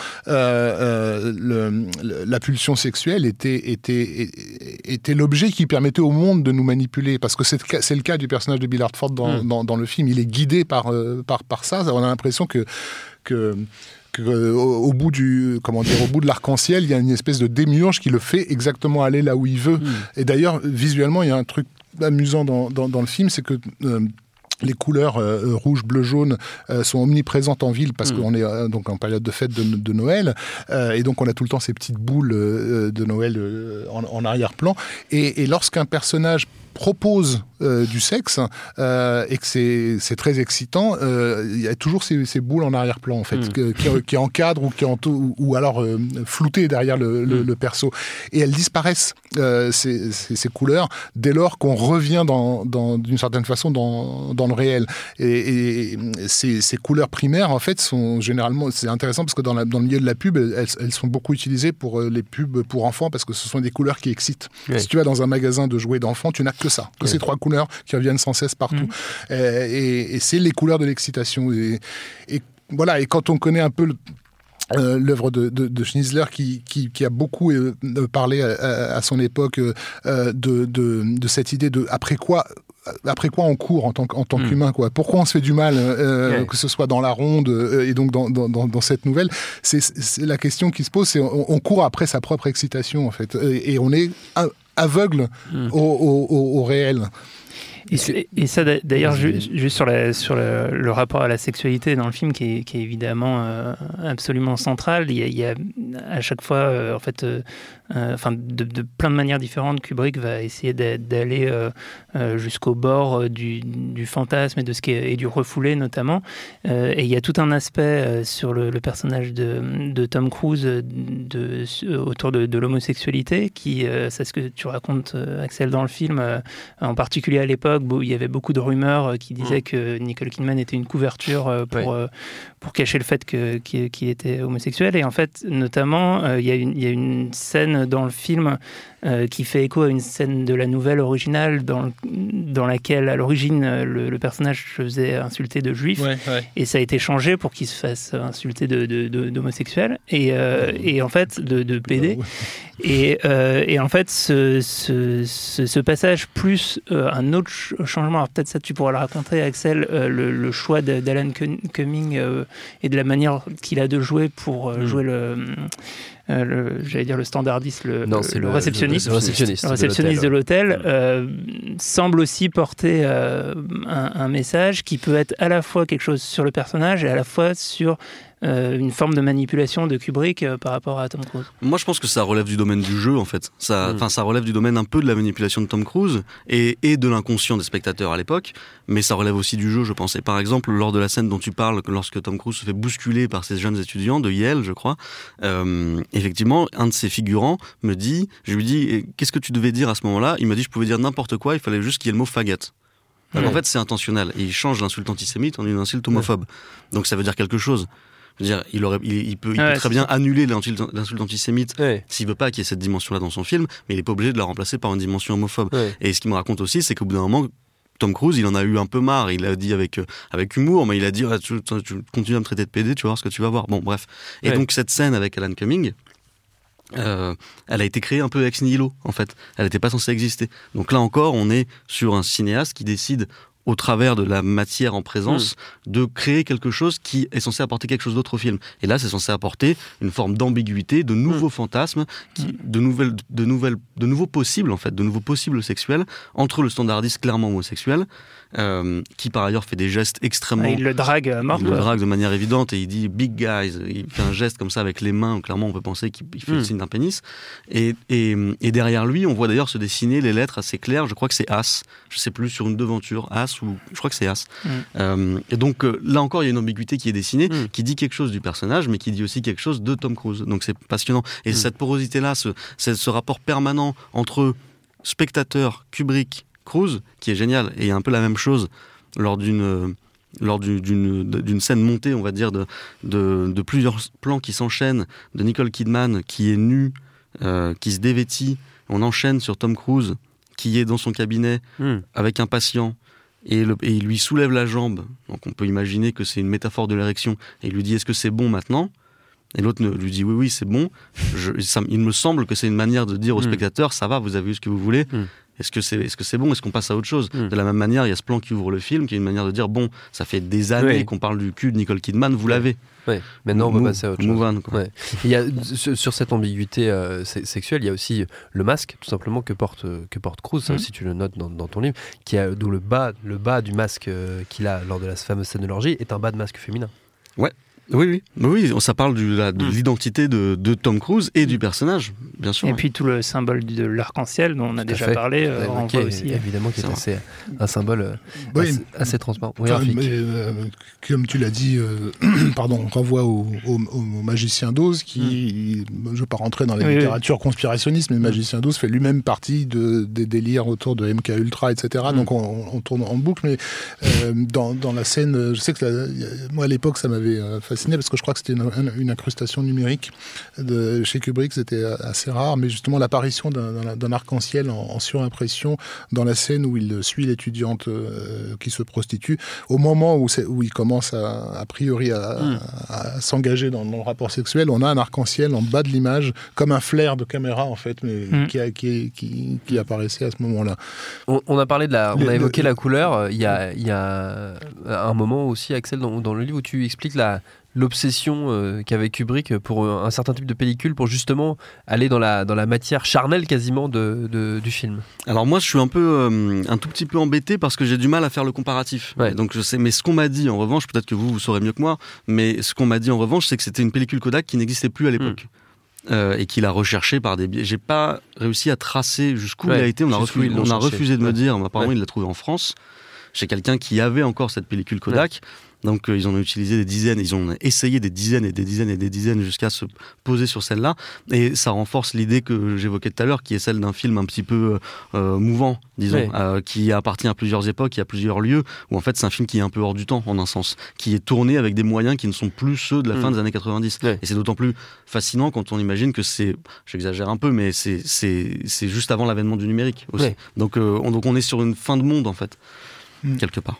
euh, euh, le, le, la pulsion sexuelle était, était, était l'objet qui permettait au monde de nous manipuler. Parce que c'est, c'est le cas du personnage de Bill Hartford dans, mmh. dans, dans le film. Il est guidé par, euh, par, par ça. On a l'impression que... que Au, au bout du, comment dire, au bout de l'arc-en-ciel, il y a une espèce de démiurge qui le fait exactement aller là où il veut. Mmh. Et d'ailleurs, visuellement, il y a un truc amusant dans, dans, dans le film, c'est que euh, les couleurs euh, rouge, bleu, jaune euh, sont omniprésentes en ville parce mmh. qu'on est euh, donc en période de fête de, de Noël euh, et donc on a tout le temps ces petites boules euh, de Noël euh, en, en arrière-plan. Et, et lorsqu'un personnage propose euh, du sexe euh, et que c'est, c'est très excitant, il euh, y a toujours ces, ces boules en arrière-plan en fait, mmh. que, qui, qui encadrent ou, qui en, ou, ou alors euh, floutées derrière le, le, mmh. le perso. Et elles disparaissent, euh, ces, ces, ces couleurs, dès lors qu'on revient dans, dans, d'une certaine façon dans, dans le réel. Et, et ces, ces couleurs primaires en fait sont généralement, c'est intéressant parce que dans, la, dans le milieu de la pub, elles, elles sont beaucoup utilisées pour euh, les pubs pour enfants parce que ce sont des couleurs qui excitent. Oui. Si tu vas dans un magasin de jouets d'enfants, tu n'as que ça, que oui. ces trois couleurs qui reviennent sans cesse partout. Mmh. Euh, et, et c'est les couleurs de l'excitation. Et, et voilà. Et quand on connaît un peu le, euh, l'œuvre de, de, de Schnitzler, qui, qui, qui a beaucoup euh, parlé à, à son époque euh, de, de, de cette idée de après quoi. Après quoi on court en tant, en tant mmh. qu'humain, quoi. Pourquoi on se fait du mal, euh, yeah. que ce soit dans la ronde euh, et donc dans, dans, dans cette nouvelle, c'est, c'est la question qui se pose, c'est on, on court après sa propre excitation en fait, et, et on est aveugle mmh. au, au, au réel. Et, et ça, d'ailleurs, juste, juste sur, la, sur le, le rapport à la sexualité dans le film, qui est, qui est évidemment euh, absolument central. Il y a, il y a à chaque fois, euh, en fait, euh, euh, enfin, de, de plein de manières différentes, Kubrick va essayer d'aller euh, euh, jusqu'au bord du, du fantasme et de ce qui est, et du refoulé notamment. Euh, et il y a tout un aspect euh, sur le, le personnage de, de Tom Cruise de, de, autour de, de l'homosexualité, qui, euh, c'est ce que tu racontes, Axel, dans le film, euh, en particulier à l'époque. Il y avait beaucoup de rumeurs qui disaient mmh. que Nicole Kidman était une couverture pour, ouais. pour cacher le fait que, qu'il, qu'il était homosexuel. Et en fait, notamment, euh, il, y a une, il y a une scène dans le film euh, qui fait écho à une scène de la nouvelle originale dans, dans laquelle, à l'origine, le, le personnage se faisait insulter de juif. Ouais, ouais. Et ça a été changé pour qu'il se fasse insulter de, de, de, d'homosexuel. Et, euh, ouais. et en fait, de, de pédé. Ouais. Et, euh, et en fait, ce, ce, ce, ce passage, plus euh, un autre changement, alors peut-être ça tu pourras le raconter, Axel, euh, le, le choix de, d'Alan Cumming euh, et de la manière qu'il a de jouer pour euh, mmh. jouer le, euh, le, j'allais dire le standardiste, le, non, le, le réceptionniste, le réceptionniste, le réceptionniste de l'hôtel, de l'hôtel euh, semble aussi porter euh, un, un message qui peut être à la fois quelque chose sur le personnage et à la fois sur Euh, une forme de manipulation de Kubrick euh, par rapport à Tom Cruise. Moi, je pense que ça relève du domaine du jeu, en fait. Ça, mm. ça relève du domaine un peu de la manipulation de Tom Cruise et, et de l'inconscient des spectateurs à l'époque, mais ça relève aussi du jeu, je pense. Et par exemple, lors de la scène dont tu parles, lorsque Tom Cruise se fait bousculer par ces jeunes étudiants de Yale, je crois, euh, effectivement, un de ses figurants me dit, je lui dis, qu'est-ce que tu devais dire à ce moment-là ? Il m'a dit, je pouvais dire n'importe quoi, il fallait juste qu'il y ait le mot faggot. Donc, ouais. En fait, c'est intentionnel. Et il change l'insulte antisémite en une insulte homophobe. Ouais. Donc ça veut dire quelque chose. Je veux dire, il, aurait, il, il peut, il ouais, peut très bien ça. annuler l'insulte, l'insulte antisémite ouais. s'il veut pas qu'il y ait cette dimension-là dans son film, mais il est pas obligé de la remplacer par une dimension homophobe. Ouais. Et ce qu'il me raconte aussi, c'est qu'au bout d'un moment, Tom Cruise, il en a eu un peu marre. Il a dit avec euh, avec humour, mais il a dit ah, tu, tu continues à me traiter de pédé, tu vas voir ce que tu vas voir. Bon, bref. Et ouais. donc cette scène avec Alan Cumming, euh, elle a été créée un peu ex nihilo, en fait. Elle n'était pas censée exister. Donc là encore, on est sur un cinéaste qui décide, au travers de la matière en présence, mmh. de créer quelque chose qui est censé apporter quelque chose d'autre au film. Et là, c'est censé apporter une forme d'ambiguïté, de nouveaux mmh. fantasmes, qui, mmh. de, nouvelles, de, nouvelles, de nouveaux possibles, en fait, de nouveaux possibles sexuels, entre le standardiste clairement homosexuel, euh, qui par ailleurs fait des gestes extrêmement... Ah, il le drague à mort. Il le drague de manière évidente, et il dit « big guys », il fait un geste comme ça avec les mains, clairement on peut penser qu'il fait mmh. le signe d'un pénis. Et, et, et derrière lui, on voit d'ailleurs se dessiner les lettres assez claires, je crois que c'est As, je sais plus, sur une devanture, As, As, ou je crois que c'est As. Mm. Euh, et donc euh, là encore, il y a une ambiguïté qui est dessinée, Mm. qui dit quelque chose du personnage, mais qui dit aussi quelque chose de Tom Cruise. Donc c'est passionnant. Et Mm. cette porosité-là, ce, ce, ce rapport permanent entre spectateur, Kubrick, Cruise, qui est génial. Et il y a un peu la même chose lors d'une... Euh, lors du, d'une, d'une scène montée, on va dire, de, de, de plusieurs plans qui s'enchaînent, de Nicole Kidman qui est nue, euh, qui se dévêtit, on enchaîne sur Tom Cruise qui est dans son cabinet Mm. avec un patient et, le, et il lui soulève la jambe, donc on peut imaginer que c'est une métaphore de l'érection, et il lui dit est-ce que c'est bon maintenant ? Et l'autre lui dit oui oui c'est bon. Je, ça, il me semble que c'est une manière de dire au Mm. spectateur ça va, vous avez eu ce que vous voulez. Mm. Est-ce que c'est, est-ce que c'est bon ? Est-ce qu'on passe à autre chose ? Mm. De la même manière, il y a ce plan qui ouvre le film, qui est une manière de dire bon, ça fait des années Oui. qu'on parle du cul de Nicole Kidman, vous l'avez. Ouais. Maintenant, on va Move- passer à autre move chose. on, quoi. Ouais. Il y a, sur, sur cette ambiguïté euh, se- sexuelle, il y a aussi le masque, tout simplement, que porte, que porte Cruise, ça Mhm. aussi tu le notes dans, dans ton livre, qui a, d'où le bas, le bas du masque euh, qu'il a lors de la fameuse scène de l'orgie est un bas de masque féminin. Oui, oui, oui, ça parle du, la- de Mm. l'identité de, de Tom Cruise et du personnage, bien sûr. Et puis tout le symbole de l'arc-en-ciel dont on a Tout à déjà fait. parlé, euh, Ouais, renvoie ok, aussi. évidemment, qui est, C'est assez, un symbole euh, Oui. assez, assez transparent. Oui, Enfin, Rafik. mais, euh, comme tu l'as dit, euh, pardon, on renvoie au, au, au magicien d'Oz qui, je ne veux pas rentrer dans la Oui, littérature conspirationniste, mais le magicien d'Oz fait lui-même partie de, des délires autour de M K Ultra, et cetera. Mm. Donc on, on tourne en boucle, mais euh, dans, dans la scène, je sais que la- moi à l'époque ça m'avait euh, fasciné parce que je crois que c'était une, une incrustation numérique de, chez Kubrick, c'était assez rare, mais justement l'apparition d'un, d'un arc-en-ciel en, en surimpression dans la scène où il suit l'étudiante euh, qui se prostitue, au moment où, c'est, où il commence à, a priori à, Mm. à, à s'engager dans, dans le rapport sexuel, on a un arc-en-ciel en bas de l'image, comme un flair de caméra en fait, mais Mm. qui, a- qui, qui, qui apparaissait à ce moment-là. On, on a parlé de la, on Le- a évoqué le- la couleur. euh, Il y a, il y a un moment aussi, Axel, dans, dans le livre où tu expliques la, l'obsession euh, qu'avait Kubrick pour un certain type de pellicule pour justement aller dans la, dans la matière charnelle quasiment de, de- du film. Alors moi, je suis un peu, euh, un tout petit peu embêté parce que j'ai du mal à faire le comparatif. Ouais. Et donc je sais, mais ce qu'on m'a dit en revanche, peut-être que vous vous saurez mieux que moi, mais ce qu'on m'a dit en revanche, c'est que c'était une pellicule Kodak qui n'existait plus à l'époque. Euh, et qu'il a recherché par des biais. J'ai pas réussi à tracer jusqu'où Ouais, il a été. On a, jusqu'où refusé, ils l'ont on a cherché. refusé de me Ouais. dire. Mais apparemment, Ouais. il l'a trouvé en France, chez quelqu'un qui avait encore cette pellicule Kodak. Donc euh, ils en ont utilisé des dizaines, ils ont essayé des dizaines et des dizaines et des dizaines jusqu'à se poser sur celle-là. Et ça renforce l'idée que j'évoquais tout à l'heure, qui est celle d'un film un petit peu euh, mouvant, disons, Ouais. euh, qui appartient à plusieurs époques, à plusieurs lieux, où en fait c'est un film qui est un peu hors du temps, en un sens, qui est tourné avec des moyens qui ne sont plus ceux de la Mm. fin des années quatre-vingt-dix. Ouais. Et c'est d'autant plus fascinant quand on imagine que c'est, j'exagère un peu, mais c'est, c'est, c'est juste avant l'avènement du numérique aussi. Ouais. Donc, euh, on, donc on est sur une fin de monde, en fait, Mm. quelque part.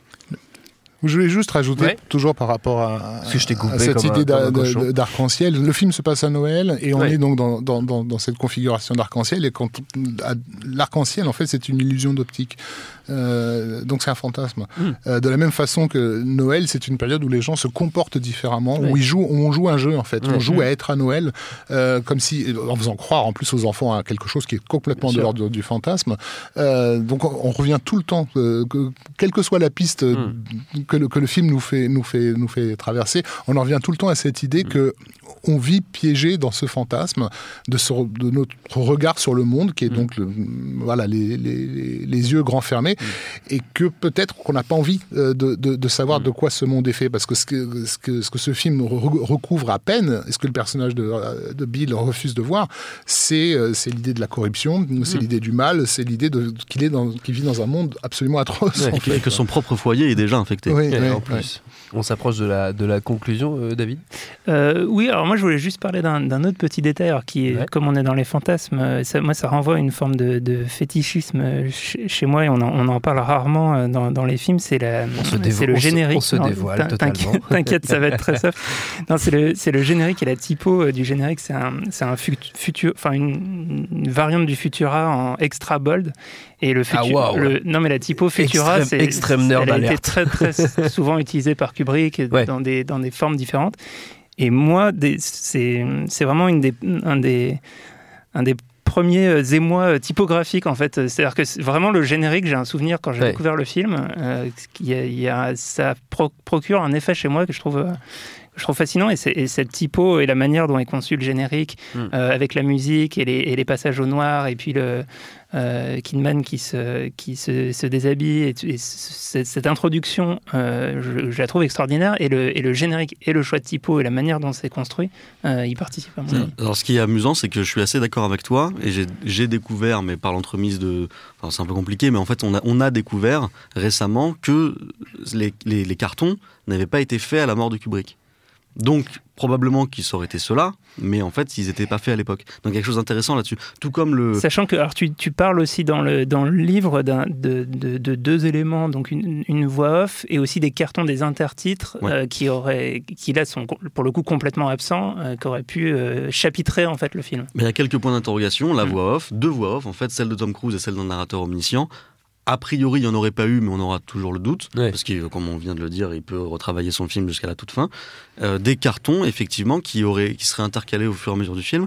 Je voulais juste rajouter, Ouais. toujours par rapport à, Parce que je t'ai coupé à cette comme un- idée d'a- comme un cochon. de- d'arc-en-ciel. Le film se passe à Noël et on Ouais. est donc dans, dans, dans, dans cette configuration d'arc-en-ciel. Et quand à- l'arc-en-ciel, en fait, c'est une illusion d'optique. Euh, donc c'est un fantasme. Mm. Euh, de la même façon que Noël, c'est une période où les gens se comportent différemment, Ouais. où ils jouent, où on joue un jeu en fait. Ouais. On joue Mm. à être à Noël, euh, comme si, en faisant croire en plus aux enfants à quelque chose qui est complètement Bien de sûr. l'ordre du fantasme. Euh, donc on, on revient tout le temps, euh, que, quelle que soit la piste Mm. que, le, que le film nous fait, nous, fait, nous fait traverser, on en revient tout le temps à cette idée que on vit piégé dans ce fantasme de, ce, de notre regard sur le monde, qui est donc le, voilà, les, les, les yeux grands fermés, et que peut-être qu'on n'a pas envie euh, de, de, de savoir de quoi ce monde est fait, parce que ce que ce, que, ce, que ce film re- recouvre à peine, et ce que le personnage de, de Bill refuse de voir, c'est, euh, c'est l'idée de la corruption, c'est l'idée du mal, c'est l'idée de, qu'il, est dans, qu'il vit dans un monde absolument atroce. Ouais, en Et que, fait. et que son propre foyer est déjà infecté. Oui, Et oui, en oui. plus, on s'approche de la, de la conclusion, euh, David. Euh, oui, alors moi je voulais juste parler d'un, d'un autre petit détail, alors qui est, Ouais. comme on est dans les fantasmes, euh, ça, moi ça renvoie à une forme de, de fétichisme euh, chez, chez moi, et on en, on en parle rarement euh, dans, dans les films, c'est, la, On se c'est dévoile- le on se- générique. on se Non, dévoile t'in- totalement. T'inquiète, t'inquiète, ça va être très soft. Non, c'est le, c'est le générique et la typo euh, du générique, c'est, un, c'est un fut- futur, enfin une, une variante du Futura en extra bold. Et le futur, Ah, waouh. le, non mais la typo Futura, Extrême- c'est, extrême nerd elle a été alerte. très très souvent utilisée par Kubrick Ouais. dans des dans des formes différentes. Et moi, des, c'est, c'est vraiment une des, un, des, un des premiers euh, émois typographiques, en fait. C'est-à-dire que c'est vraiment le générique, j'ai un souvenir quand j'ai Ouais. découvert le film, euh, qu'il y a, il y a, ça pro- procure un effet chez moi que je trouve, euh, je trouve fascinant, et, et cette typo et la manière dont est conçu le générique, mm. euh, avec la musique et les, et les passages au noir, et puis le euh, Kidman qui se, qui se, se déshabille, et, et cette, cette introduction, euh, je, je la trouve extraordinaire, et le, et le générique et le choix de typo et la manière dont c'est construit, euh, y participent à mon avis. Alors ce qui est amusant, c'est que je suis assez d'accord avec toi, et j'ai, j'ai découvert, mais par l'entremise de... Enfin, c'est un peu compliqué, mais en fait on a, on a découvert récemment que les, les, les cartons n'avaient pas été faits à la mort de Kubrick. Donc, probablement qu'ils auraient été ceux-là, mais en fait, ils n'étaient pas faits à l'époque. Donc, quelque chose d'intéressant là-dessus. Tout comme le... Sachant que alors, tu, tu parles aussi dans le, dans le livre d'un, de, de, de deux éléments, donc une, une voix off et aussi des cartons des intertitres ouais. euh, qui, auraient, qui, là, sont pour le coup complètement absents, euh, qui auraient pu euh, chapitrer en fait, le film. Mais il y a quelques points d'interrogation. La mmh. voix off, deux voix off, en fait, celle de Tom Cruise et celle d'un narrateur omniscient. A priori, il n'y en aurait pas eu, mais on aura toujours le doute, ouais. parce que, comme on vient de le dire, il peut retravailler son film jusqu'à la toute fin. Euh, des cartons, effectivement, qui, auraient, qui seraient intercalés au fur et à mesure du film.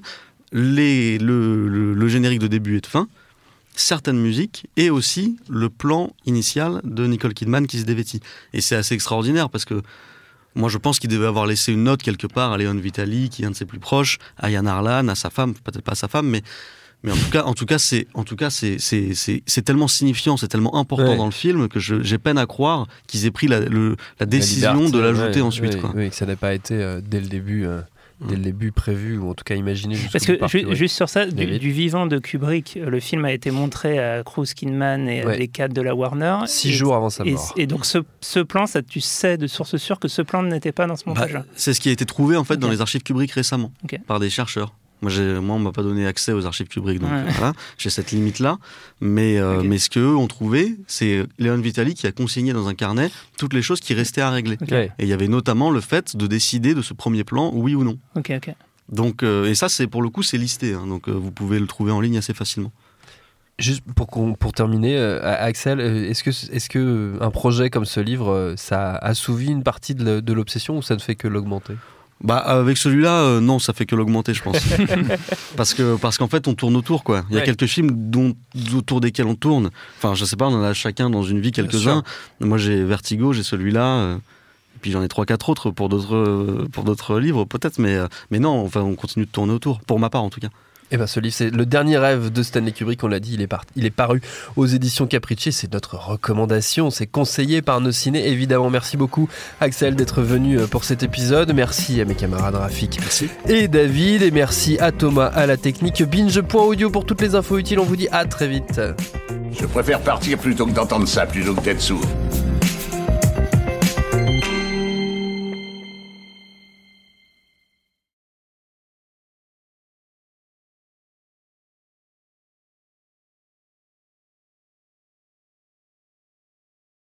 Les, le, le, le générique de début et de fin, certaines musiques, et aussi le plan initial de Nicole Kidman qui se dévêtit. Et c'est assez extraordinaire, parce que moi, je pense qu'il devait avoir laissé une note quelque part à Léon Vitali, qui est un de ses plus proches, à Yann Arlan, à sa femme, peut-être pas à sa femme, mais... Mais en tout cas, en tout cas, c'est, en tout cas, c'est, c'est, c'est, c'est tellement signifiant, c'est tellement important ouais. dans le film que je, j'ai peine à croire qu'ils aient pris la, le, la décision la de l'ajouter ouais, ensuite. Oui, quoi. oui, que ça n'ait pas été euh, dès le début, euh, mmh. dès le début prévu ou en tout cas imaginé. Parce que ju- juste sur ça, du, du vivant de Kubrick, le film a été montré à Cruise Kidman et ouais. à des cadres de la Warner. Six et, jours avant sa mort. Et, et donc ce, ce plan, ça, tu sais de source sûre que ce plan n'était pas dans ce montage-là. Bah, c'est ce qui a été trouvé en fait okay. dans les archives Kubrick récemment okay. par des chercheurs. Moi, j'ai, moi, on m'a pas donné accès aux archives Kubrick, donc ouais. euh, voilà, j'ai cette limite-là. Mais, euh, okay. mais ce qu'eux ont trouvé, c'est Léon Vitali qui a consigné dans un carnet toutes les choses qui restaient à régler. Okay. Et il y avait notamment le fait de décider de ce premier plan, oui ou non. Ok, ok. Donc, euh, et ça, c'est pour le coup, c'est listé. Hein, donc, euh, vous pouvez le trouver en ligne assez facilement. Juste pour, pour terminer, euh, Axel, est-ce que, est-ce que un projet comme ce livre, ça assouvit une partie de, le, de l'obsession ou ça ne fait que l'augmenter ? Bah avec celui-là, euh, non, ça fait que l'augmenter, je pense. parce que parce qu'en fait, on tourne autour, quoi. Il y a ouais. quelques films dont, autour desquels on tourne. Enfin, je sais pas, on en a chacun dans une vie quelques-uns. Moi, j'ai Vertigo, j'ai celui-là. Euh, et puis j'en ai trois, quatre autres pour d'autres euh, pour d'autres livres, peut-être. Mais euh, mais non, enfin, on continue de tourner autour. Pour ma part, en tout cas. Eh ben, ce livre, c'est Le Dernier Rêve de Stanley Kubrick, on l'a dit, il est, par... il est paru aux éditions Capricci, c'est notre recommandation, c'est conseillé par nos ciné, évidemment. Merci beaucoup Axel d'être venu pour cet épisode, merci à mes camarades Rafik merci. et David, et merci à Thomas à la technique. Binge point audio pour toutes les infos utiles, on vous dit à très vite. Je préfère partir plutôt que d'entendre ça, plutôt que d'être sourd.